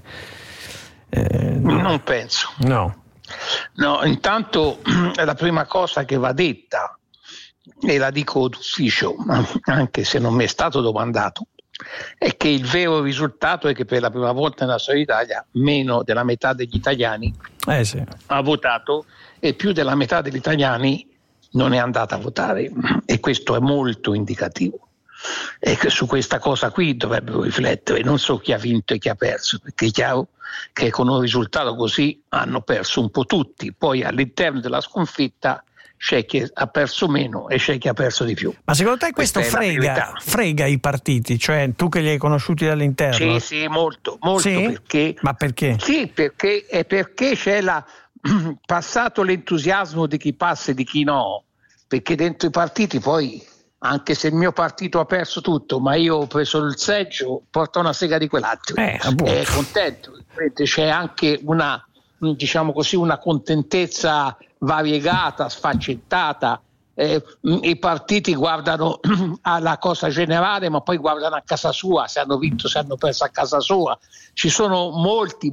non penso. No, intanto la prima cosa che va detta, e la dico d'ufficio, anche se non mi è stato domandato, è che il vero risultato è che per la prima volta nella storia d'Italia meno della metà degli italiani ha votato e più della metà degli italiani non è andata a votare, e questo è molto indicativo. E che su questa cosa qui dovrebbero riflettere non so chi ha vinto e chi ha perso, perché è chiaro che con un risultato così hanno perso un po' tutti, poi all'interno della sconfitta c'è chi ha perso meno e c'è chi ha perso di più. Ma secondo te questo frega i partiti, cioè tu che li hai conosciuti dall'interno? Sì, molto, sì? Perché, ma perché? Sì, perché c'è passato l'entusiasmo di chi passa e di chi no, perché dentro i partiti poi, anche se il mio partito ha perso tutto, ma io ho preso il seggio, porta una sega di quell'altro, è contento. C'è anche una, diciamo così, una contentezza variegata, sfaccettata. I partiti guardano alla cosa generale, ma poi guardano a casa sua, se hanno vinto, se hanno perso a casa sua. Ci sono molti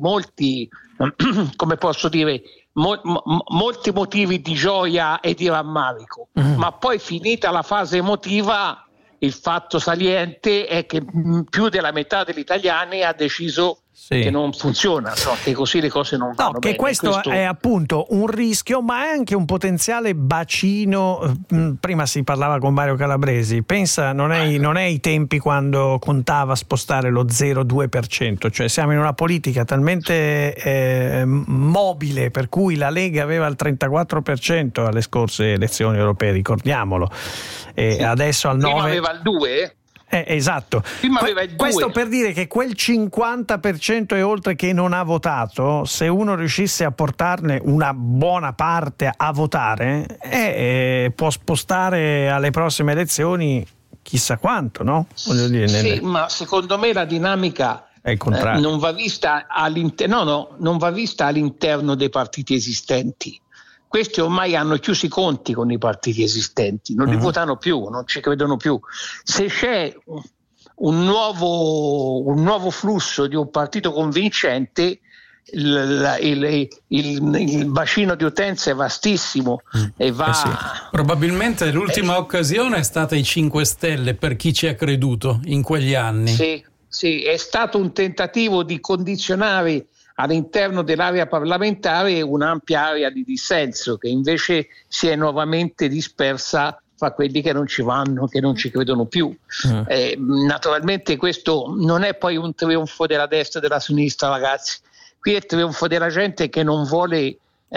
come posso dire, molti motivi di gioia e di rammarico, ma poi finita la fase emotiva, il fatto saliente è che più della metà degli italiani ha deciso che non funziona, che così le cose non vanno bene. Questo è appunto un rischio, ma è anche un potenziale bacino. Prima si parlava con Mario Calabresi, pensa, non è i tempi quando contava spostare lo 0,2%, cioè siamo in una politica talmente mobile, per cui la Lega aveva il 34% alle scorse elezioni europee, ricordiamolo, e adesso al 9%. Prima aveva il 2%. Esatto. Questo per dire che quel 50% e oltre che non ha votato, se uno riuscisse a portarne una buona parte a votare, può spostare alle prossime elezioni chissà quanto, no? Voglio dire, sì, ma secondo me la dinamica non va vista non va vista all'interno dei partiti esistenti. Questi ormai hanno chiuso i conti con i partiti esistenti, non li votano più, non ci credono più. Se c'è un nuovo flusso di un partito convincente, il bacino di utenza è vastissimo e va... Sì. Probabilmente l'ultima occasione è stata i 5 Stelle, per chi ci ha creduto in quegli anni. Sì, è stato un tentativo di condizionare all'interno dell'area parlamentare un'ampia area di dissenso che invece si è nuovamente dispersa fra quelli che non ci vanno, che non ci credono più. Naturalmente questo non è poi un trionfo della destra e della sinistra, ragazzi. Qui è il trionfo della gente che non vuole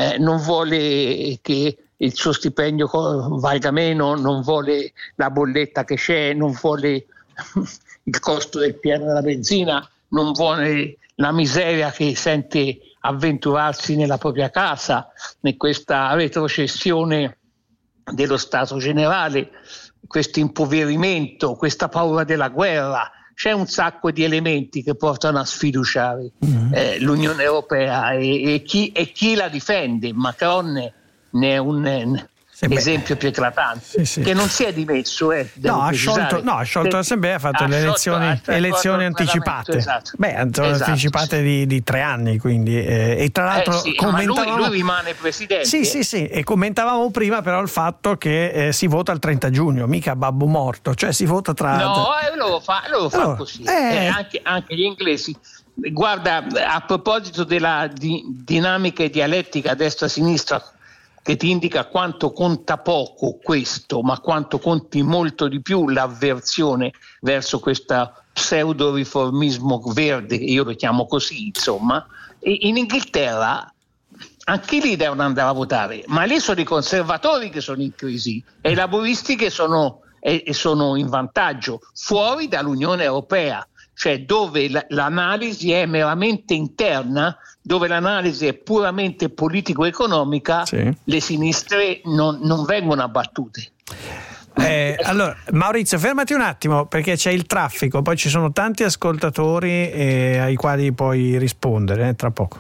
che il suo stipendio valga meno, non vuole la bolletta che c'è, non vuole il costo del pieno della benzina, non vuole la miseria che sente avventurarsi nella propria casa, in questa retrocessione dello Stato generale, questo impoverimento, questa paura della guerra. C'è un sacco di elementi che portano a sfiduciare l'Unione Europea e chi la difende. Macron ne è un esempio più eclatante, che non si è dimesso. Ha sciolto l'Assemblea, ha fatto le elezioni anticipate. Esatto. Anticipate di 3 anni, quindi. E tra l'altro commentavamo... ma lui rimane presidente. Sì, e commentavamo prima però il fatto che si vota il 30 giugno, mica babbo morto, cioè si vota tra... No, lo fa così. Anche gli inglesi. Guarda, a proposito della dinamica e dialettica destra-sinistra, che ti indica quanto conta poco questo, ma quanto conti molto di più l'avversione verso questo pseudo-riformismo verde, io lo chiamo così, insomma. E in Inghilterra anche lì devono andare a votare, ma lì sono i conservatori che sono in crisi e i laburisti che sono in vantaggio, fuori dall'Unione Europea, cioè dove l'analisi è meramente interna, dove l'analisi è puramente politico-economica, le sinistre non vengono abbattute. Allora, Maurizio, fermati un attimo perché c'è il traffico, poi ci sono tanti ascoltatori ai quali puoi rispondere tra poco.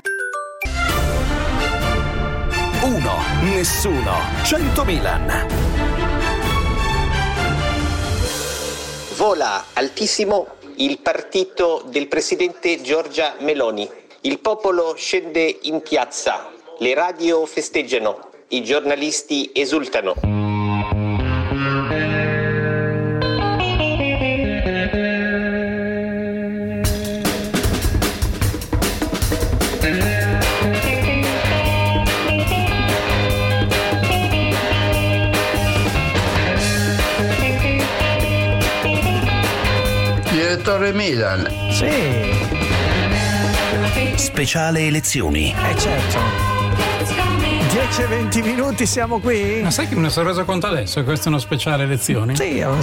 1, nessuno, 100 Milan. Vola altissimo il partito del presidente Giorgia Meloni. Il popolo scende in piazza, le radio festeggiano, i giornalisti esultano. Direttore Milan. Sì. Speciale elezioni. Certo. 10-20 minuti siamo qui. Ma sai che me ne sono reso conto adesso che questo è uno speciale elezioni? Sì, è uno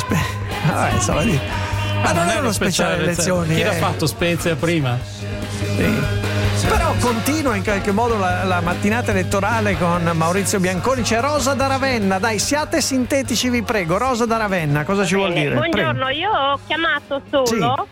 ma non è uno speciale elezioni. Chi l'ha fatto Spezia prima? Sì. Però continua in qualche modo la mattinata elettorale con Maurizio Bianconi. C'è Rosa da Ravenna, dai, siate sintetici vi prego. Rosa da Ravenna, cosa ci vuol dire? Buongiorno, io ho chiamato solo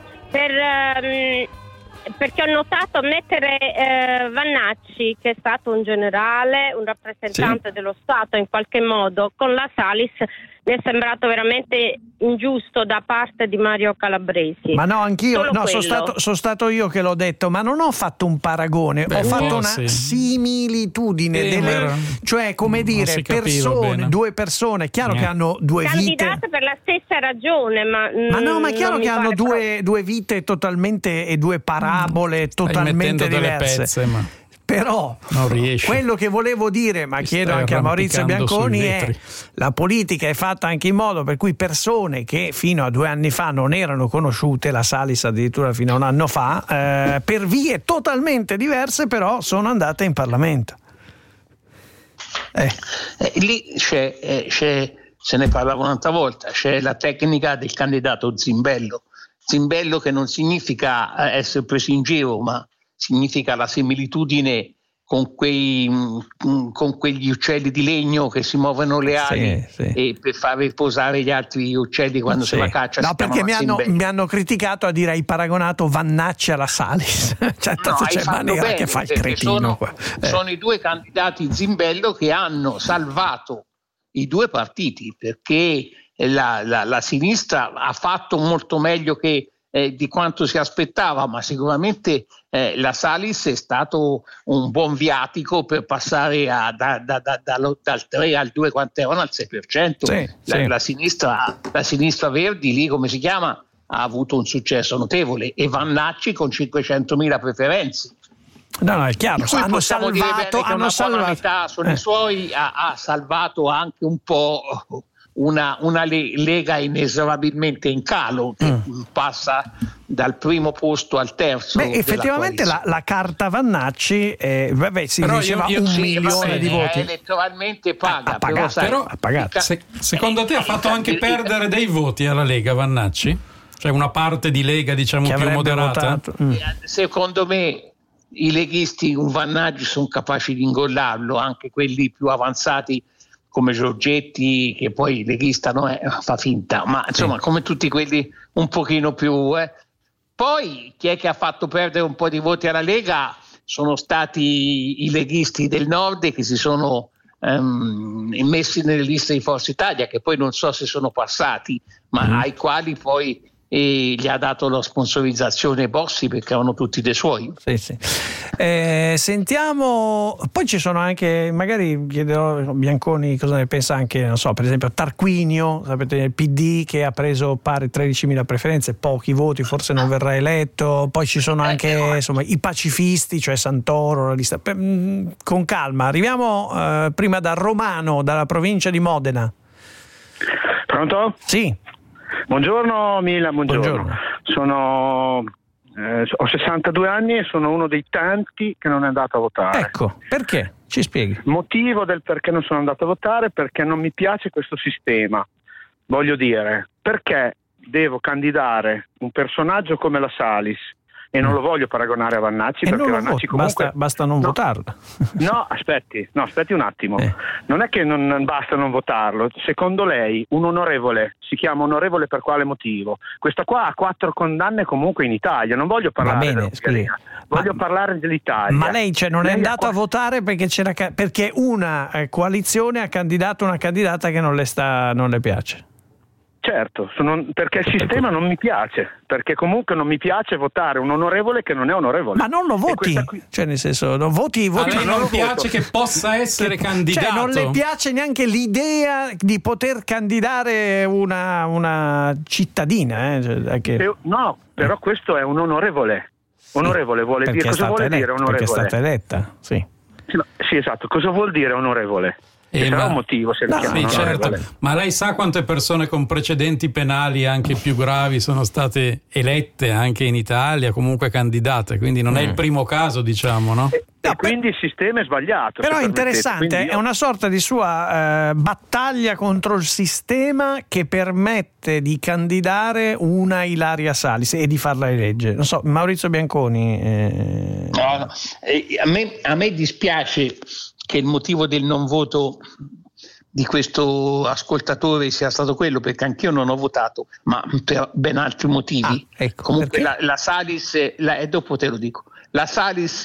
perché ho notato mettere Vannacci, che è stato un generale, un rappresentante dello Stato in qualche modo, con la Salis. Mi è sembrato veramente ingiusto da parte di Mario Calabresi. Ma no, anch'io sono stato io che l'ho detto, ma non ho fatto un paragone, ho fatto una similitudine, cioè come dire, due persone, chiaro che hanno due vite. Candidate per la stessa ragione, ma è chiaro che hanno due vite totalmente e due parabole totalmente diverse. Pezze, ma... Però quello che volevo dire, ma chiedo anche a Maurizio Bianconi, è la politica è fatta anche in modo per cui persone che fino a 2 anni fa non erano conosciute, la Salis addirittura fino a un anno fa, per vie totalmente diverse però sono andate in Parlamento. Lì c'è, se ne parlava un'altra volta, c'è la tecnica del candidato zimbello che non significa essere preso in giro, ma significa la similitudine con quegli uccelli di legno che si muovono le ali e per far riposare gli altri uccelli quando se la caccia. No, perché mi hanno criticato a dire hai paragonato Vannacci alla Salis. Cioè, c'è maniera bene, che fa il cretino. Sono i 2 candidati zimbello che hanno salvato i 2 partiti, perché la sinistra ha fatto molto meglio che di quanto si aspettava, ma sicuramente la Salis è stato un buon viatico per passare dal 3 al 2, quanto erano, al 6%. La sinistra Verdi, lì come si chiama, ha avuto un successo notevole, e Vannacci con 500.000 preferenze. No, è chiaro, hanno salvato, sono i suoi, ha salvato anche un po' una Lega inesorabilmente in calo, che passa dal primo posto al terzo. Effettivamente la carta Vannacci si diceva 1 milione di voti. Elettoralmente paga. Ha pagato. Secondo te ha fatto anche perdere dei voti alla Lega Vannacci? Cioè una parte di Lega, diciamo, più moderata? Secondo me i leghisti un Vannacci sono capaci di ingollarlo, anche quelli più avanzati come Giorgetti, che poi leghista fa finta, ma insomma come tutti quelli un pochino più. Poi chi è che ha fatto perdere un po' di voti alla Lega? Sono stati i leghisti del nord che si sono messi nelle liste di Forza Italia, che poi non so se sono passati, ma ai quali poi gli ha dato la sponsorizzazione Bossi, perché erano tutti dei suoi. Sentiamo, poi ci sono anche, magari chiederò a Bianconi cosa ne pensa anche, non so, per esempio Tarquinio, sapete, il PD, che ha preso pare 13.000 preferenze, pochi voti, forse non verrà eletto. Poi ci sono anche insomma i pacifisti, cioè Santoro, la lista. Con calma, arriviamo prima da Romano, dalla provincia di Modena. Pronto? Sì. Buongiorno Milan, buongiorno. Ho 62 anni e sono uno dei tanti che non è andato a votare. Ecco, perché? Ci spieghi. Il motivo del perché non sono andato a votare: perché non mi piace questo sistema. Voglio dire, perché devo candidare un personaggio come la Salis, e non lo voglio paragonare a Vannacci, perché Vannacci comunque basta non votarlo. No, aspetti un attimo. Non è che non basta non votarlo. Secondo lei un onorevole si chiama onorevole per quale motivo? Questa qua ha 4 condanne comunque in Italia. Non voglio parlare voglio parlare dell'Italia. Ma lei non è andato a votare perché una coalizione ha candidato una candidata che non le piace. Certo, perché il sistema non mi piace, perché comunque non mi piace votare un onorevole che non è onorevole. Ma non lo voti, cioè nel senso, non voti. A lei non piace che possa essere candidato? Cioè non le piace neanche l'idea di poter candidare una cittadina? No, però questo è un onorevole. Onorevole vuole dire, cosa vuole dire onorevole? Perché è stata eletta, sì. Sì, esatto, cosa vuol dire onorevole? Sarà un motivo se lo chiamano certo. Ma lei sa quante persone con precedenti penali anche più gravi sono state elette anche in Italia, comunque candidate, quindi non è il primo caso, diciamo, no? Quindi il sistema è sbagliato. Però è interessante, è una sorta di sua battaglia contro il sistema che permette di candidare una Ilaria Salis e di farla eleggere. Non so, Maurizio Bianconi. A me dispiace che il motivo del non voto di questo ascoltatore sia stato quello, perché anch'io non ho votato, ma per ben altri motivi. Comunque la Salis, dopo te lo dico, la Salis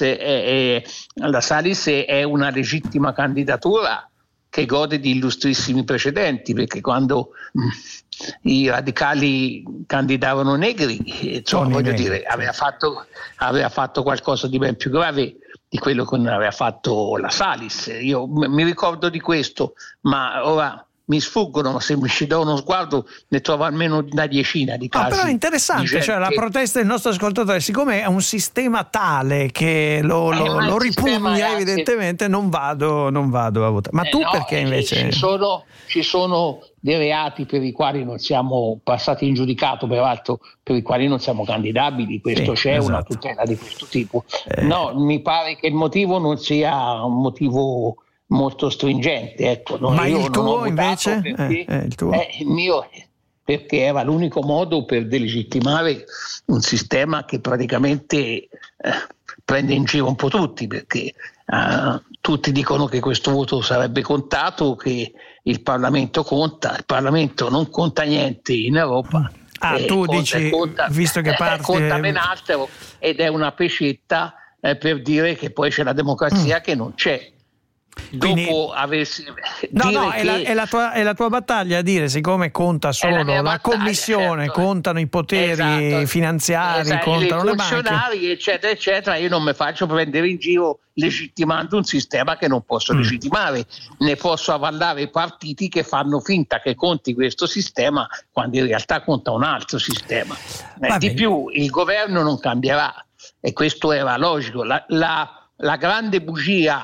è una legittima candidatura che gode di illustrissimi precedenti, perché quando i radicali candidavano Negri, dire, aveva fatto qualcosa di ben più grave di quello che non aveva fatto la Salis. Io mi ricordo di questo, ma ora mi sfuggono, ma se mi ci do uno sguardo ne trovo almeno una decina di casi. Però è interessante, cioè la protesta del nostro ascoltatore, siccome è un sistema tale che lo ripugna, evidentemente non vado a votare. Ma tu perché invece? Ci sono dei reati per i quali non siamo passati in giudicato, peraltro per i quali non siamo candidabili, una tutela di questo tipo. No, mi pare che il motivo non sia un motivo molto stringente, Ma il tuo invece? Il mio perché era l'unico modo per delegittimare un sistema che praticamente prende in giro un po' tutti, perché tutti dicono che questo voto sarebbe contato, che il Parlamento conta. Il Parlamento non conta niente in Europa. Tu dici, visto che conta ben altro, ed è una pescetta per dire che poi c'è la democrazia che non c'è. Quindi, dopo avessi è la tua battaglia a dire, siccome conta solo la commissione, certo. Contano i poteri finanziari, contano le funzionari, eccetera eccetera, io non mi faccio prendere in giro legittimando un sistema che non posso legittimare, ne posso avvallare i partiti che fanno finta che conti questo sistema quando in realtà conta un altro sistema. Di più, il governo non cambierà, e questo era logico. La grande bugia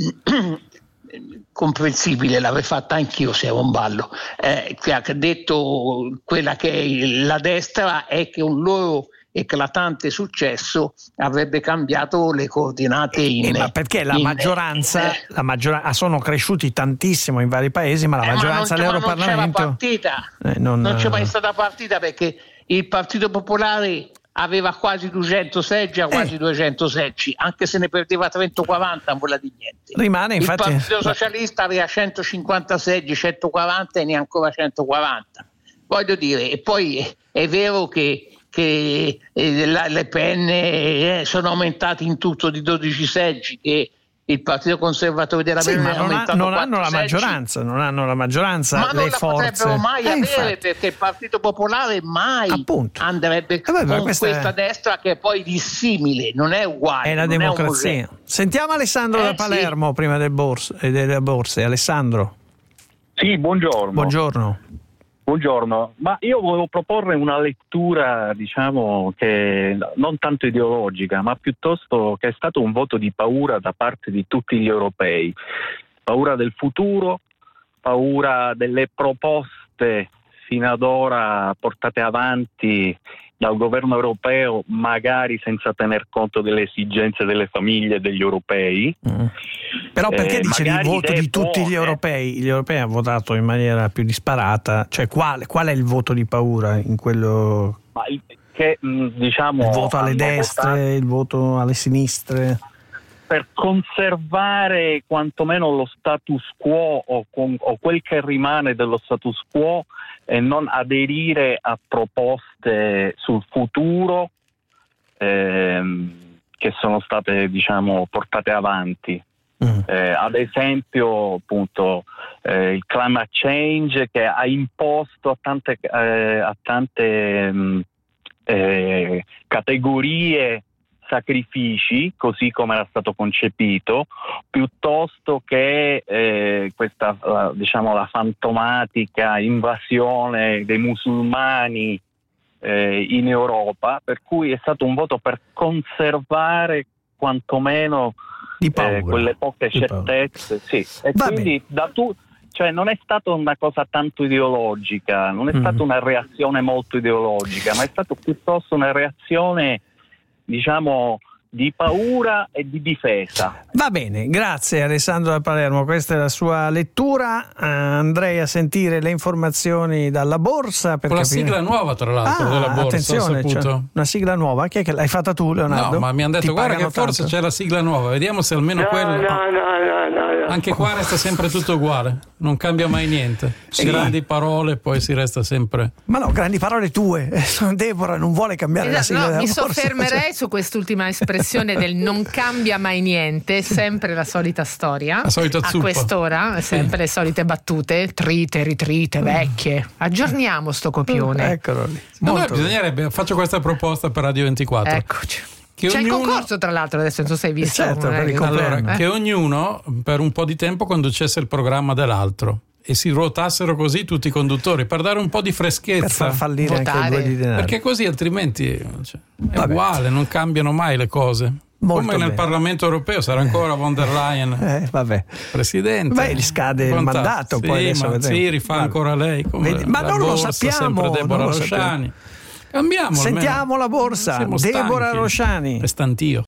comprensibile, l'avrei fatta anch'io se ero un ballo, che ha detto quella che è la destra, è che un loro eclatante successo avrebbe cambiato le coordinate ma perché la maggioranza sono cresciuti tantissimo in vari paesi, ma la maggioranza all'Europarlamento non c'è mai stata partita, perché il Partito Popolare aveva quasi 200 seggi a quasi 200 seggi, anche se ne perdeva 30-40 non vuole di niente. Rimane, infatti, il Partito Socialista aveva 150 seggi, 140 e neanche ancora 140. Voglio dire, e poi è vero che le penne sono aumentate in tutto di 12 seggi, che il Partito Conservatore della Meloni non hanno la maggioranza, ma non le la forze potrebbero mai avere, infatti. perché il Partito Popolare mai andrebbe con questa destra che è poi dissimile, non è uguale, è la democrazia. Sentiamo Alessandro da Palermo prima delle borse. Alessandro. Sì, buongiorno. Buongiorno, ma io volevo proporre una lettura, diciamo, che non tanto ideologica, ma piuttosto che è stato un voto di paura da parte di tutti gli europei. Paura del futuro, paura delle proposte fino ad ora portate avanti dal governo europeo, magari senza tener conto delle esigenze delle famiglie e degli europei. Però perché dice il voto di tutti gli europei? Gli europei hanno votato in maniera più disparata, cioè qual è il voto di paura in quello? Diciamo, il voto alle destre, il voto alle sinistre? Per conservare quantomeno lo status quo o quel che rimane dello status quo, e non aderire a proposte sul futuro che sono state, diciamo, portate avanti. Ad esempio, appunto, il climate change, che ha imposto a tante categorie sacrifici, così come era stato concepito, piuttosto che questa, diciamo, la fantomatica invasione dei musulmani in Europa, per cui è stato un voto per conservare quantomeno quelle poche certezze. Sì. E quindi cioè non è stata una cosa tanto ideologica, non è stata una reazione molto ideologica, ma è stata piuttosto una reazione, diciamo, di paura e di difesa. Va bene, grazie Alessandro da Palermo, questa è la sua lettura. Andrei a sentire le informazioni dalla borsa per la capire. sigla nuova, tra l'altro, della borsa. Attenzione, cioè, una sigla nuova, chi è che l'hai fatta tu, Leonardo? No, ma mi hanno detto guarda che forse c'è la sigla nuova, vediamo se almeno quello. No. Anche qua resta sempre tutto uguale, non cambia mai niente. Grandi parole, poi si resta sempre. Ma no, grandi parole tue. Deborah non vuole cambiare la sigla della mi borsa. soffermerei su quest'ultima espressione del non cambia mai niente, sempre la solita storia. La solita a zuppa. Quest'ora, sempre le solite battute, trite, ritrite, vecchie. Aggiorniamo sto copione. Eccolo lì. Bisognerebbe, faccio questa proposta per Radio 24. Eccoci. C'è il concorso, tra l'altro, adesso non so se hai visto. Che ognuno per un po' di tempo conducesse il programma dell'altro e si ruotassero così tutti i conduttori per dare un po' di freschezza, per far fallire anche i due di denaro, perché così altrimenti è uguale, non cambiano mai le cose. Molto come nel bene. Parlamento europeo sarà ancora von der Leyen presidente. Beh, gli scade il mandato, sì, poi adesso vedremo. Sì, rifà ancora lei come ma non lo borsa, sappiamo, sempre Deborah non lo Rosciani. Cambiamo Sentiamo la borsa. Siamo Deborah stanchi. Rosciani. È stantio.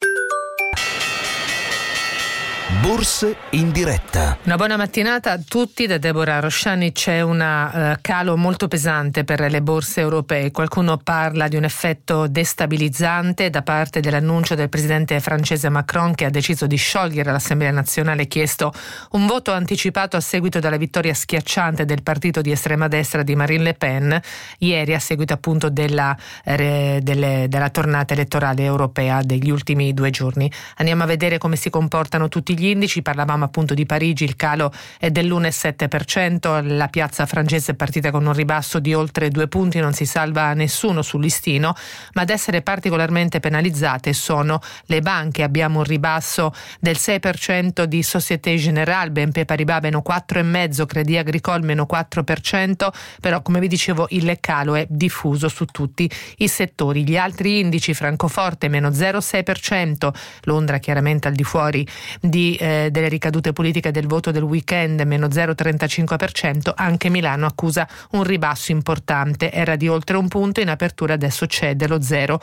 Borse in diretta. Una buona mattinata a tutti da Deborah Rosciani. C'è un calo molto pesante per le borse europee. Qualcuno parla di un effetto destabilizzante da parte dell'annuncio del presidente francese Macron, che ha deciso di sciogliere l'Assemblea nazionale e chiesto un voto anticipato a seguito della vittoria schiacciante del partito di estrema destra di Marine Le Pen ieri, a seguito appunto della tornata elettorale europea degli ultimi 2 giorni. Andiamo a vedere come si comportano tutti gli degli indici. Parlavamo appunto di Parigi, il calo è dell'1,7%, la piazza francese è partita con un ribasso di oltre 2 punti, non si salva nessuno sul listino, ma ad essere particolarmente penalizzate sono le banche. Abbiamo un ribasso del 6% di Société Générale, BNP Paribas meno 4,5%, Crédit Agricole meno 4%, però come vi dicevo il calo è diffuso su tutti i settori. Gli altri indici: Francoforte meno 0,6%, Londra chiaramente al di fuori delle ricadute politiche del voto del weekend meno 0,35%, anche Milano accusa un ribasso importante, era di oltre 1 punto, in apertura adesso c'è dello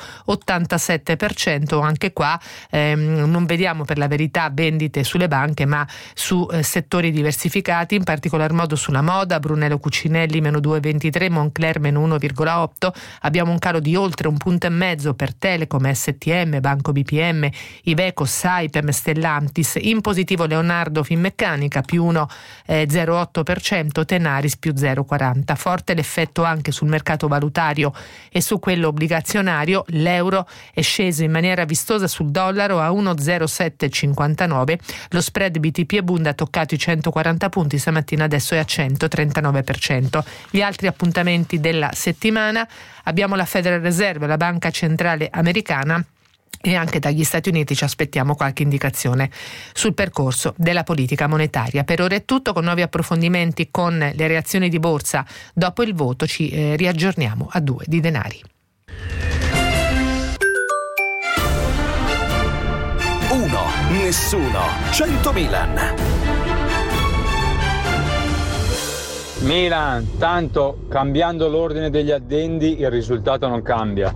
0,87%, anche qua non vediamo per la verità vendite sulle banche ma su settori diversificati, in particolar modo sulla moda, Brunello Cucinelli meno 2,23%, Moncler meno 1,8%, abbiamo un calo di oltre 1,5 punti per Telecom, STM, Banco BPM, Iveco, Saipem, Stellantis, in positivo Leonardo Finmeccanica più 1,08%, Tenaris più 0,40%. Forte l'effetto anche sul mercato valutario e su quello obbligazionario, l'euro è sceso in maniera vistosa sul dollaro a 1,0759, lo spread BTP e Bund ha toccato i 140 punti stamattina, adesso è a 139%. Gli altri appuntamenti della settimana: abbiamo la Federal Reserve, la banca centrale americana, e anche dagli Stati Uniti ci aspettiamo qualche indicazione sul percorso della politica monetaria. Per ora è tutto, con nuovi approfondimenti con le reazioni di borsa dopo il voto ci riaggiorniamo a 2 di denari. 1, nessuno, 100 Milan. Milan, tanto cambiando l'ordine degli addendi il risultato non cambia.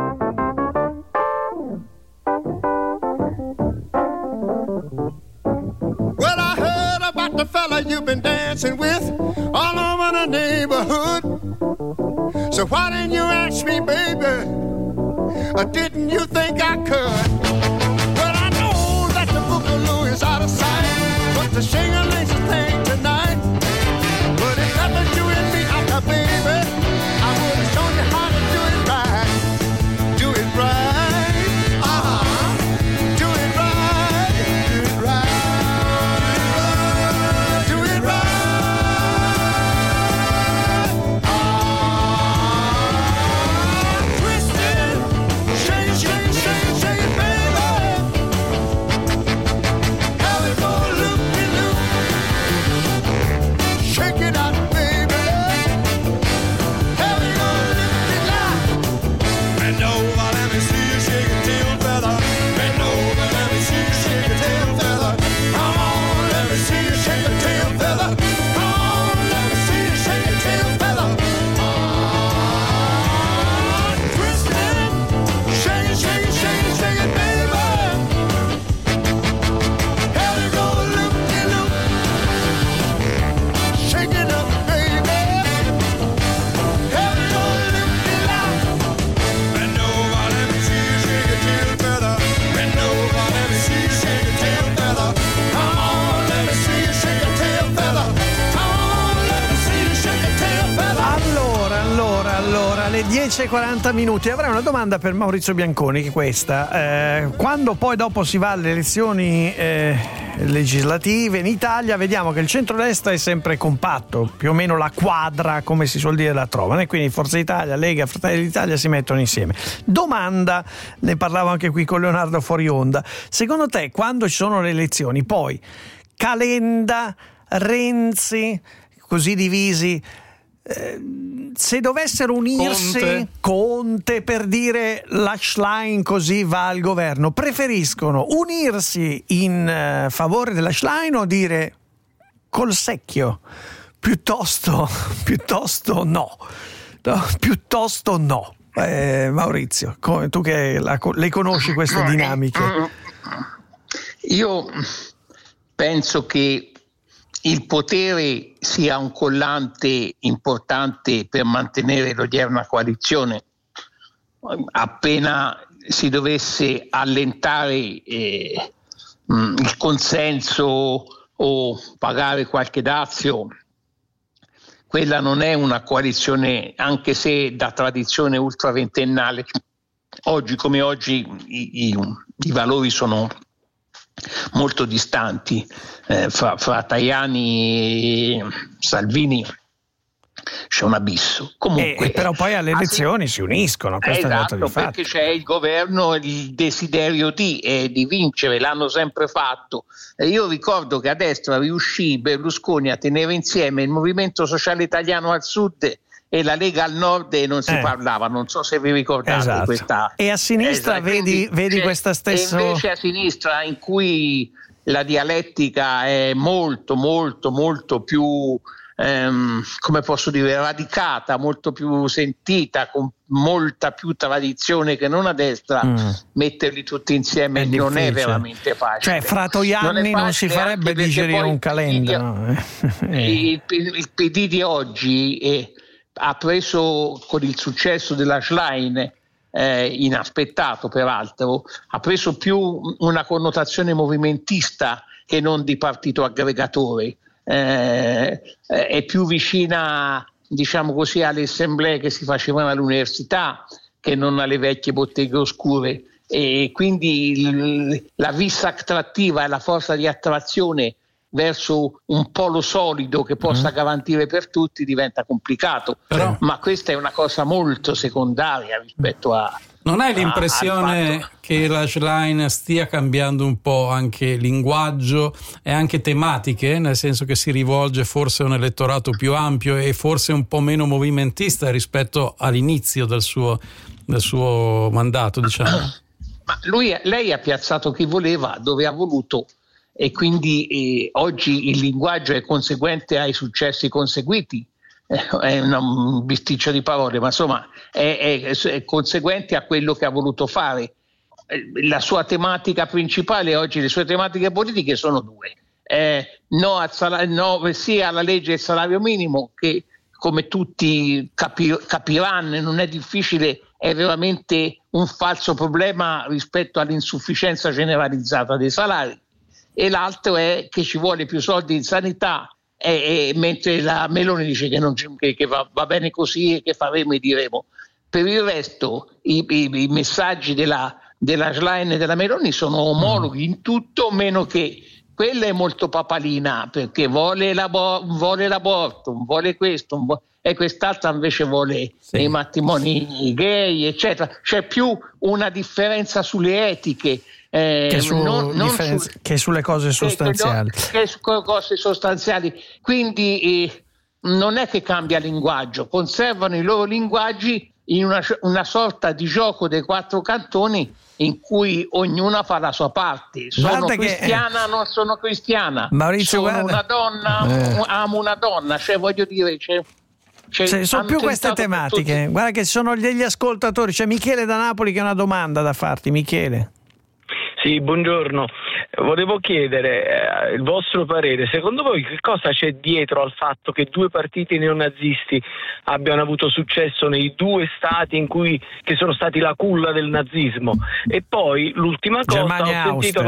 Well, I heard about the fella you've been dancing with all over the neighborhood. So why didn't you ask me, baby? Or didn't you think I could? Well, I know that the boogaloo is out of sight, but the shing-a-ling's a thing tonight. But if that was you and me out there, baby, I would have shown you how to do it right. Do it right. Uh-huh. Do it right. Do it right. Do it right. Twist it. Shake it, shake it, shake it, shake it, baby. Have it go loop-de-loop. Shake it out, baby. Have it go loop-de-loop. Bend over, let me see you shake your tail feather. Bend over, let me see you shake your tail feather. Come on, let me see you shake your tail feather. Come on, let me see you shake your tail feather. Twist it. Shake it, shake it, shake it, shake it, baby. Have it go loop-de-loop. Shake it up, baby. Have it go loop-de-loop. Bend over, let me see you shake your tail feather. Bend over, let me see you shake your tail feather. Come on, let me see you shake your tail feather. Come on, let me see you shake your tail feather. Allora, alle 10:40. Avrei una domanda per Maurizio Bianconi, che è questa. Quando poi dopo si va alle elezioni legislative in Italia, vediamo che il centrodestra è sempre compatto, più o meno la quadra, come si suol dire, la trovano, e quindi Forza Italia, Lega, Fratelli d'Italia si mettono insieme. Domanda, ne parlavo anche qui con Leonardo fuori onda: secondo te, quando ci sono le elezioni, poi Calenda, Renzi, così divisi, se dovessero unirsi, Conte per dire la Schlein così va al governo, preferiscono unirsi in favore della Schlein o dire col secchio piuttosto no, piuttosto no? Maurizio, tu che le conosci queste dinamiche. Io penso che il potere sia un collante importante per mantenere l'odierna coalizione. Appena si dovesse allentare il consenso o pagare qualche dazio, quella non è una coalizione, anche se da tradizione ultraventennale. Oggi come oggi i valori sono molto distanti, fra Tajani e Salvini c'è un abisso. Comunque, però poi alle elezioni si uniscono, questo esatto, è dato di fatto. perché c'è il governo, il desiderio di vincere, l'hanno sempre fatto. E io ricordo che a destra riuscì Berlusconi a tenere insieme il Movimento Sociale Italiano al sud e la Lega al nord, e non si parlava, non so se vi ricordate, esatto. Questa. E a sinistra vedi questa stessa. E invece a sinistra, in cui la dialettica è molto molto molto più come posso dire, radicata, molto più sentita, con molta più tradizione che non a destra, metterli tutti insieme non è veramente facile. Cioè fra Toianni non si farebbe digerire un calendro. Il PD di oggi ha preso, con il successo della Schlein, inaspettato peraltro, ha preso più una connotazione movimentista che non di partito aggregatore. È più vicina, diciamo così, alle assemblee che si facevano all'università che non alle vecchie botteghe oscure, e quindi la vis attrattiva e la forza di attrazione verso un polo solido che possa garantire per tutti diventa complicato. Ma questa è una cosa molto secondaria rispetto a... Non hai l'impressione che la Schlein stia cambiando un po' anche linguaggio e anche tematiche, nel senso che si rivolge forse a un elettorato più ampio e forse un po' meno movimentista rispetto all'inizio del suo mandato, diciamo? Ma lei ha piazzato chi voleva, dove ha voluto, e quindi oggi il linguaggio è conseguente ai successi conseguiti. È un bisticcio di parole, ma insomma è conseguente a quello che ha voluto fare. La sua tematica principale oggi, le sue tematiche politiche sono due: sia alla legge del salario minimo, che come tutti capiranno, non è difficile, è veramente un falso problema rispetto all'insufficienza generalizzata dei salari, e l'altro è che ci vuole più soldi in sanità. Mentre la Meloni dice che va bene così e che faremo e diremo. Per il resto i messaggi della Schlein e della Meloni sono omologhi in tutto, meno che quella è molto papalina, perché vuole l'aborto, vuole questo, e quest'altra invece vuole i matrimoni gay, eccetera. C'è più una differenza sulle etiche che sulle cose sostanziali. Che su cose sostanziali. Quindi non è che cambia linguaggio, conservano i loro linguaggi in una sorta di gioco dei quattro cantoni in cui ognuna fa la sua parte. Sono cristiana, non sono cristiana. Maurizio, sono una donna, amo una donna, cioè voglio dire sono più queste tematiche. Guarda che sono degli ascoltatori. C'è Michele da Napoli che ha una domanda da farti. Michele. Sì, buongiorno. Volevo chiedere il vostro parere. Secondo voi che cosa c'è dietro al fatto che due partiti neonazisti abbiano avuto successo nei due stati che sono stati la culla del nazismo? E poi l'ultima cosa, Germania ho sentito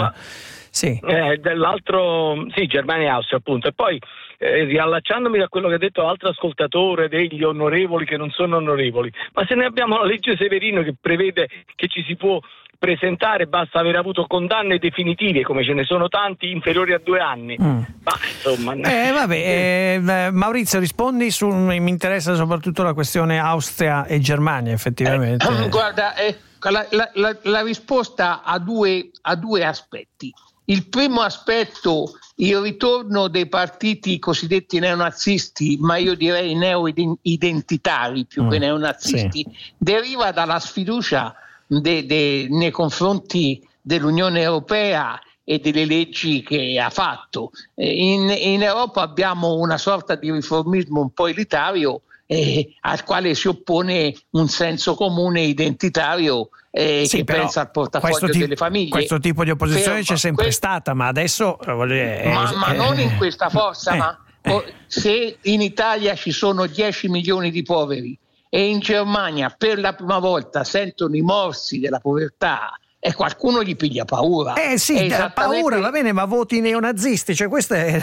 Germania e Austria, appunto. E poi riallacciandomi da quello che ha detto l'altro ascoltatore degli onorevoli che non sono onorevoli, ma se ne abbiamo la legge Severino che prevede che ci si può presentare, basta aver avuto condanne definitive, come ce ne sono tanti, inferiori a 2 anni. Ma insomma, Maurizio, rispondi mi interessa soprattutto la questione Austria e Germania, effettivamente. Guarda, la risposta ha due aspetti. Il primo aspetto, il ritorno dei partiti cosiddetti neonazisti, ma io direi neo-identitari più che neonazisti, deriva dalla sfiducia nei confronti dell'Unione Europea e delle leggi che ha fatto. In Europa abbiamo una sorta di riformismo un po' elitario al quale si oppone un senso comune identitario che pensa al portafoglio delle famiglie. Questo tipo di opposizione c'è sempre stata, ma adesso ma non in questa forza. Se in Italia ci sono 10 milioni di poveri e in Germania per la prima volta sentono i morsi della povertà, e qualcuno gli piglia paura. Paura, va bene, ma voti neonazisti, cioè questo è...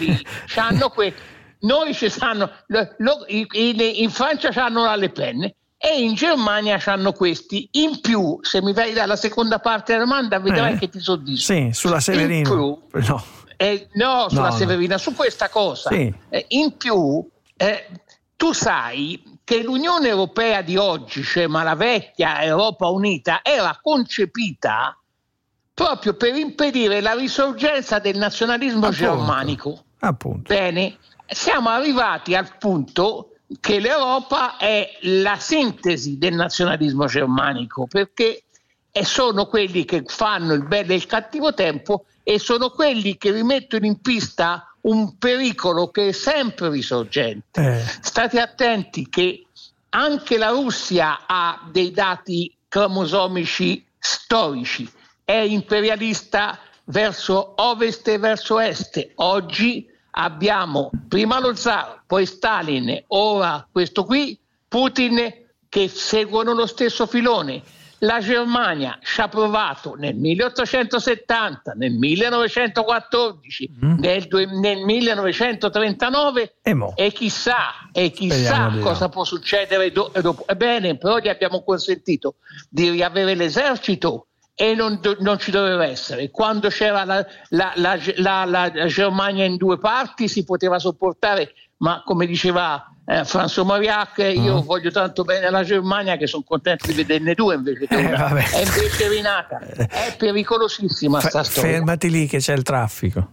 c'hanno quelli. Noi ci stanno, in Francia c'hanno la Le Pen, e in Germania c'hanno questi. In più, se mi vai dalla seconda parte della domanda, vedrai che ti soddisfa. Sì, sulla Severino. Sulla Severina, su questa cosa. Sì. In più, tu sai che l'Unione Europea di oggi, cioè ma la vecchia Europa Unita, era concepita proprio per impedire la risorgenza del nazionalismo germanico. Appunto. Bene, siamo arrivati al punto che l'Europa è la sintesi del nazionalismo germanico, perché sono quelli che fanno il bello e il cattivo tempo e sono quelli che rimettono in pista un pericolo che è sempre risorgente. State attenti che anche la Russia ha dei dati cromosomici storici, è imperialista verso ovest e verso est. Oggi abbiamo prima lo zar, poi Stalin, ora questo qui, Putin, che seguono lo stesso filone. La Germania ci ha provato nel 1870, nel 1914, nel 1939 e chissà cosa può succedere dopo. Ebbene, però gli abbiamo consentito di riavere l'esercito e non ci doveva essere. Quando c'era la Germania in due parti si poteva sopportare, ma come diceva François Mauriac, io voglio tanto bene alla Germania che sono contento di vederne due invece che una. È invece rinata, è pericolosissima sta storia. Fermati lì che c'è il traffico.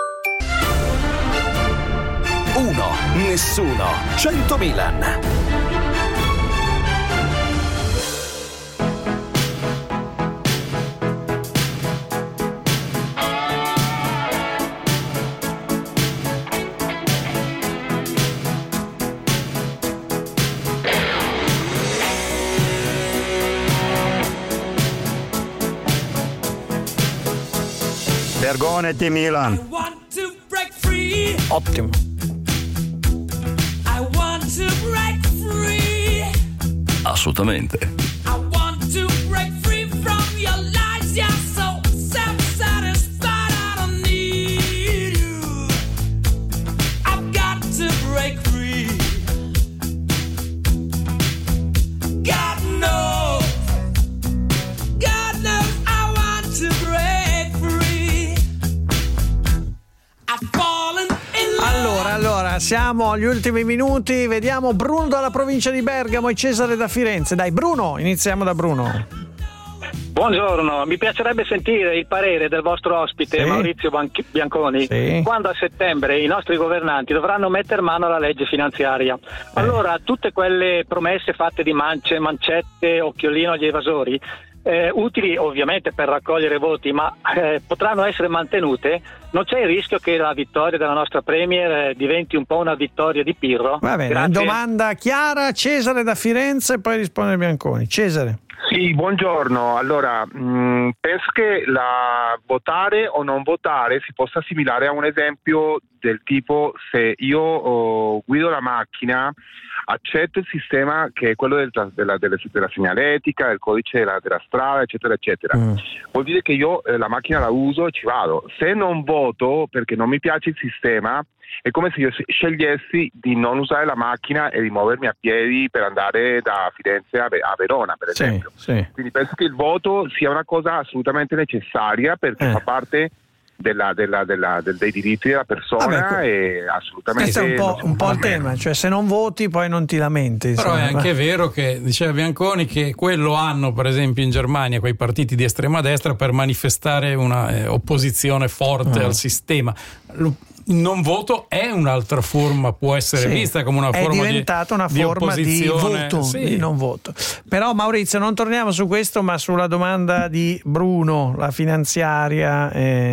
Uno, nessuno, 100 Milan. Vergonati Milan. Ottimo. Assolutamente. Allora, siamo agli ultimi minuti, vediamo Bruno dalla provincia di Bergamo e Cesare da Firenze. Dai Bruno, iniziamo da Bruno. Buongiorno, mi piacerebbe sentire il parere del vostro ospite Maurizio Bianconi quando a settembre i nostri governanti dovranno mettere mano alla legge finanziaria. Allora tutte quelle promesse fatte di mancette, occhiolino agli evasori, utili ovviamente per raccogliere voti, ma potranno essere mantenute? Non c'è il rischio che la vittoria della nostra Premier diventi un po' una vittoria di Pirro? Va bene, grazie. Domanda chiara, Cesare da Firenze, poi risponde Bianconi. Cesare. Sì, buongiorno. Allora, penso che la votare o non votare si possa assimilare a un esempio del tipo: se io guido la macchina, accetto il sistema che è quello della segnaletica, del codice della strada, eccetera, eccetera. Vuol dire che io la macchina la uso e ci vado. Se non voto perché non mi piace il sistema, è come se io scegliessi di non usare la macchina e di muovermi a piedi per andare da Firenze a Verona, per esempio. Sì. Quindi penso che il voto sia una cosa assolutamente necessaria perché fa parte dei diritti della persona e assolutamente. Questo è un po' il tema, cioè se non voti poi non ti lamenti. Però è anche vero che diceva Bianconi che quello hanno per esempio in Germania quei partiti di estrema destra per manifestare una opposizione forte al sistema. Non voto è un'altra forma, può essere vista come una forma è diventata una forma di voto, di non voto. Però Maurizio, non torniamo su questo, ma sulla domanda di Bruno, la finanziaria.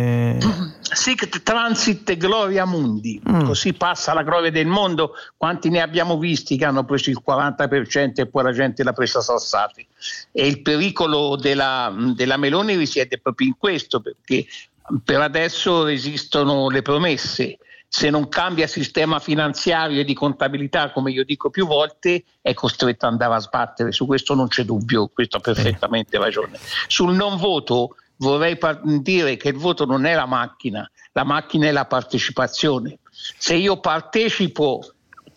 Sic transit gloria mundi, così passa la gloria del mondo. Quanti ne abbiamo visti che hanno preso il 40% e poi la gente l'ha presa a sassati? E il pericolo della Meloni risiede proprio in questo, perché per adesso esistono le promesse. Se non cambia sistema finanziario e di contabilità, come io dico più volte, è costretto ad andare a sbattere. Su questo non c'è dubbio, questo ha perfettamente ragione. Sul non voto vorrei dire che il voto non è la macchina è la partecipazione. Se io partecipo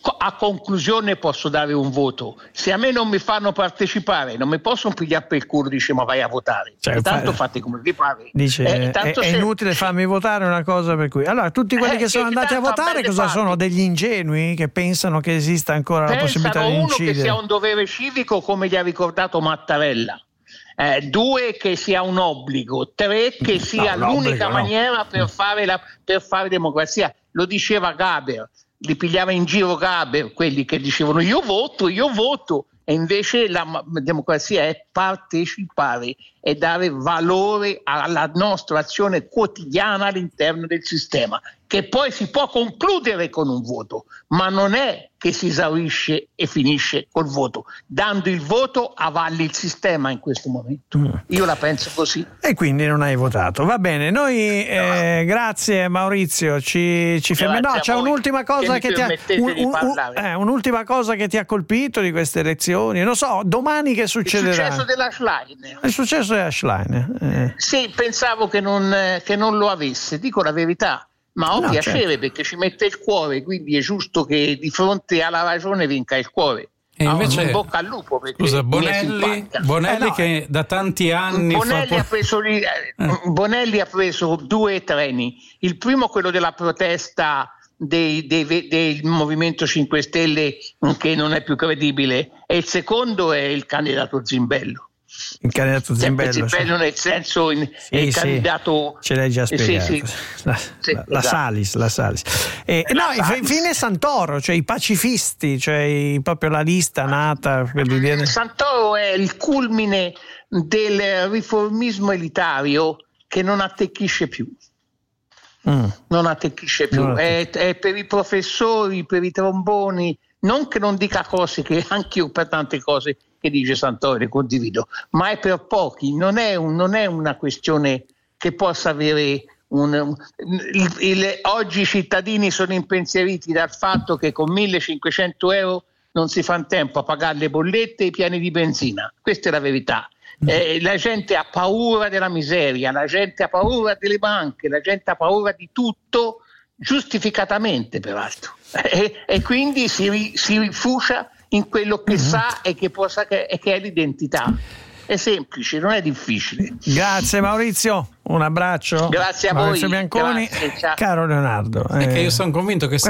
a conclusione posso dare un voto. Se a me non mi fanno partecipare, non mi possono pigliare per il culo, dice ma vai a votare. Cioè, tanto fate come vi pare. Dice è inutile farmi votare, una cosa per cui. Allora, tutti quelli che sono andati a votare cosa sono? Degli ingenui che pensano che esista ancora la possibilità di incidere? Uno, che sia un dovere civico, come gli ha ricordato Mattarella. 2, che sia un obbligo. 3, che sia l'unica maniera per fare democrazia. Lo diceva Gaber, li pigliava in giro Gaber, quelli che dicevano io voto, e invece la democrazia è partecipare e dare valore alla nostra azione quotidiana all'interno del sistema, che poi si può concludere con un voto, ma non è che si esaurisce e finisce col voto. Dando il voto avalli il sistema in questo momento. Io la penso così. E quindi non hai votato. Va bene, noi grazie Maurizio, ci fermiamo. No, c'è un'ultima cosa che ti ha un'ultima cosa che ti ha colpito di queste elezioni. Non so, domani che succederà? Il successo della Schlein. Il successo della Schlein. Sì, pensavo che non lo avesse, dico la verità. Ma ho piacere, certo, perché ci mette il cuore, quindi è giusto che di fronte alla ragione vinca il cuore. E invece, in bocca al lupo, perché scusa, Bonelli che da tanti anni Bonelli ha preso 2 treni. Il primo, quello della protesta del Movimento 5 Stelle, che non è più credibile, e il secondo è il candidato Zimbello. Il candidato Zimbello, nel senso il candidato, ce l'hai già spiegato. La Salis. Infine Santoro, cioè i pacifisti, cioè proprio la lista nata. Santoro è il culmine del riformismo elitario che non attecchisce più. È per i professori, per i tromboni, non che non dica cose che anche io per tante cose che dice Santoro le condivido, ma è per pochi, non è una questione che possa avere oggi i cittadini sono impensieriti dal fatto che con 1.500 euro non si fa in tempo a pagare le bollette e i piani di benzina. Questa è la verità. La gente ha paura della miseria, la gente ha paura delle banche, la gente ha paura di tutto, giustificatamente peraltro, e quindi si rifugia in quello che sa e che è l'identità. È semplice, non è difficile. Grazie Maurizio, un abbraccio. Grazie a Maurizio voi. Bianconi. Grazie, caro Leonardo. È che io sono convinto che se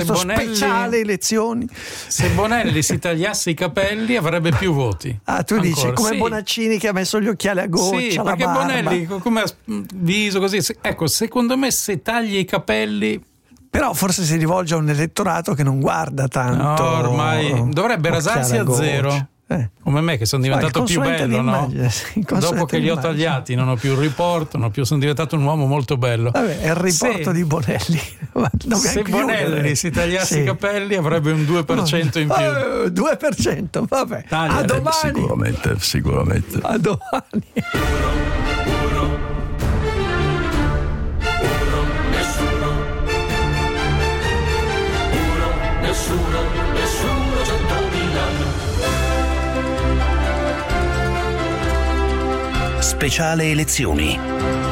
Bonelli si tagliasse i capelli avrebbe più voti. Tu dici come Bonaccini che ha messo gli occhiali a goccia. Sì, perché Bonelli come viso così. Ecco, secondo me se tagli i capelli. Però forse si rivolge a un elettorato che non guarda tanto. No, ormai dovrebbe rasarsi a zero. Come me che sono diventato più bello, no? Dopo che li ho tagliati non ho più il riporto, sono diventato un uomo molto bello. Vabbè, è il riporto di Bonelli. Se Bonelli si tagliasse i capelli avrebbe un 2% in più. 2%, vabbè. A domani. Sicuramente. A domani. Nessuno 100.000. Speciale elezioni.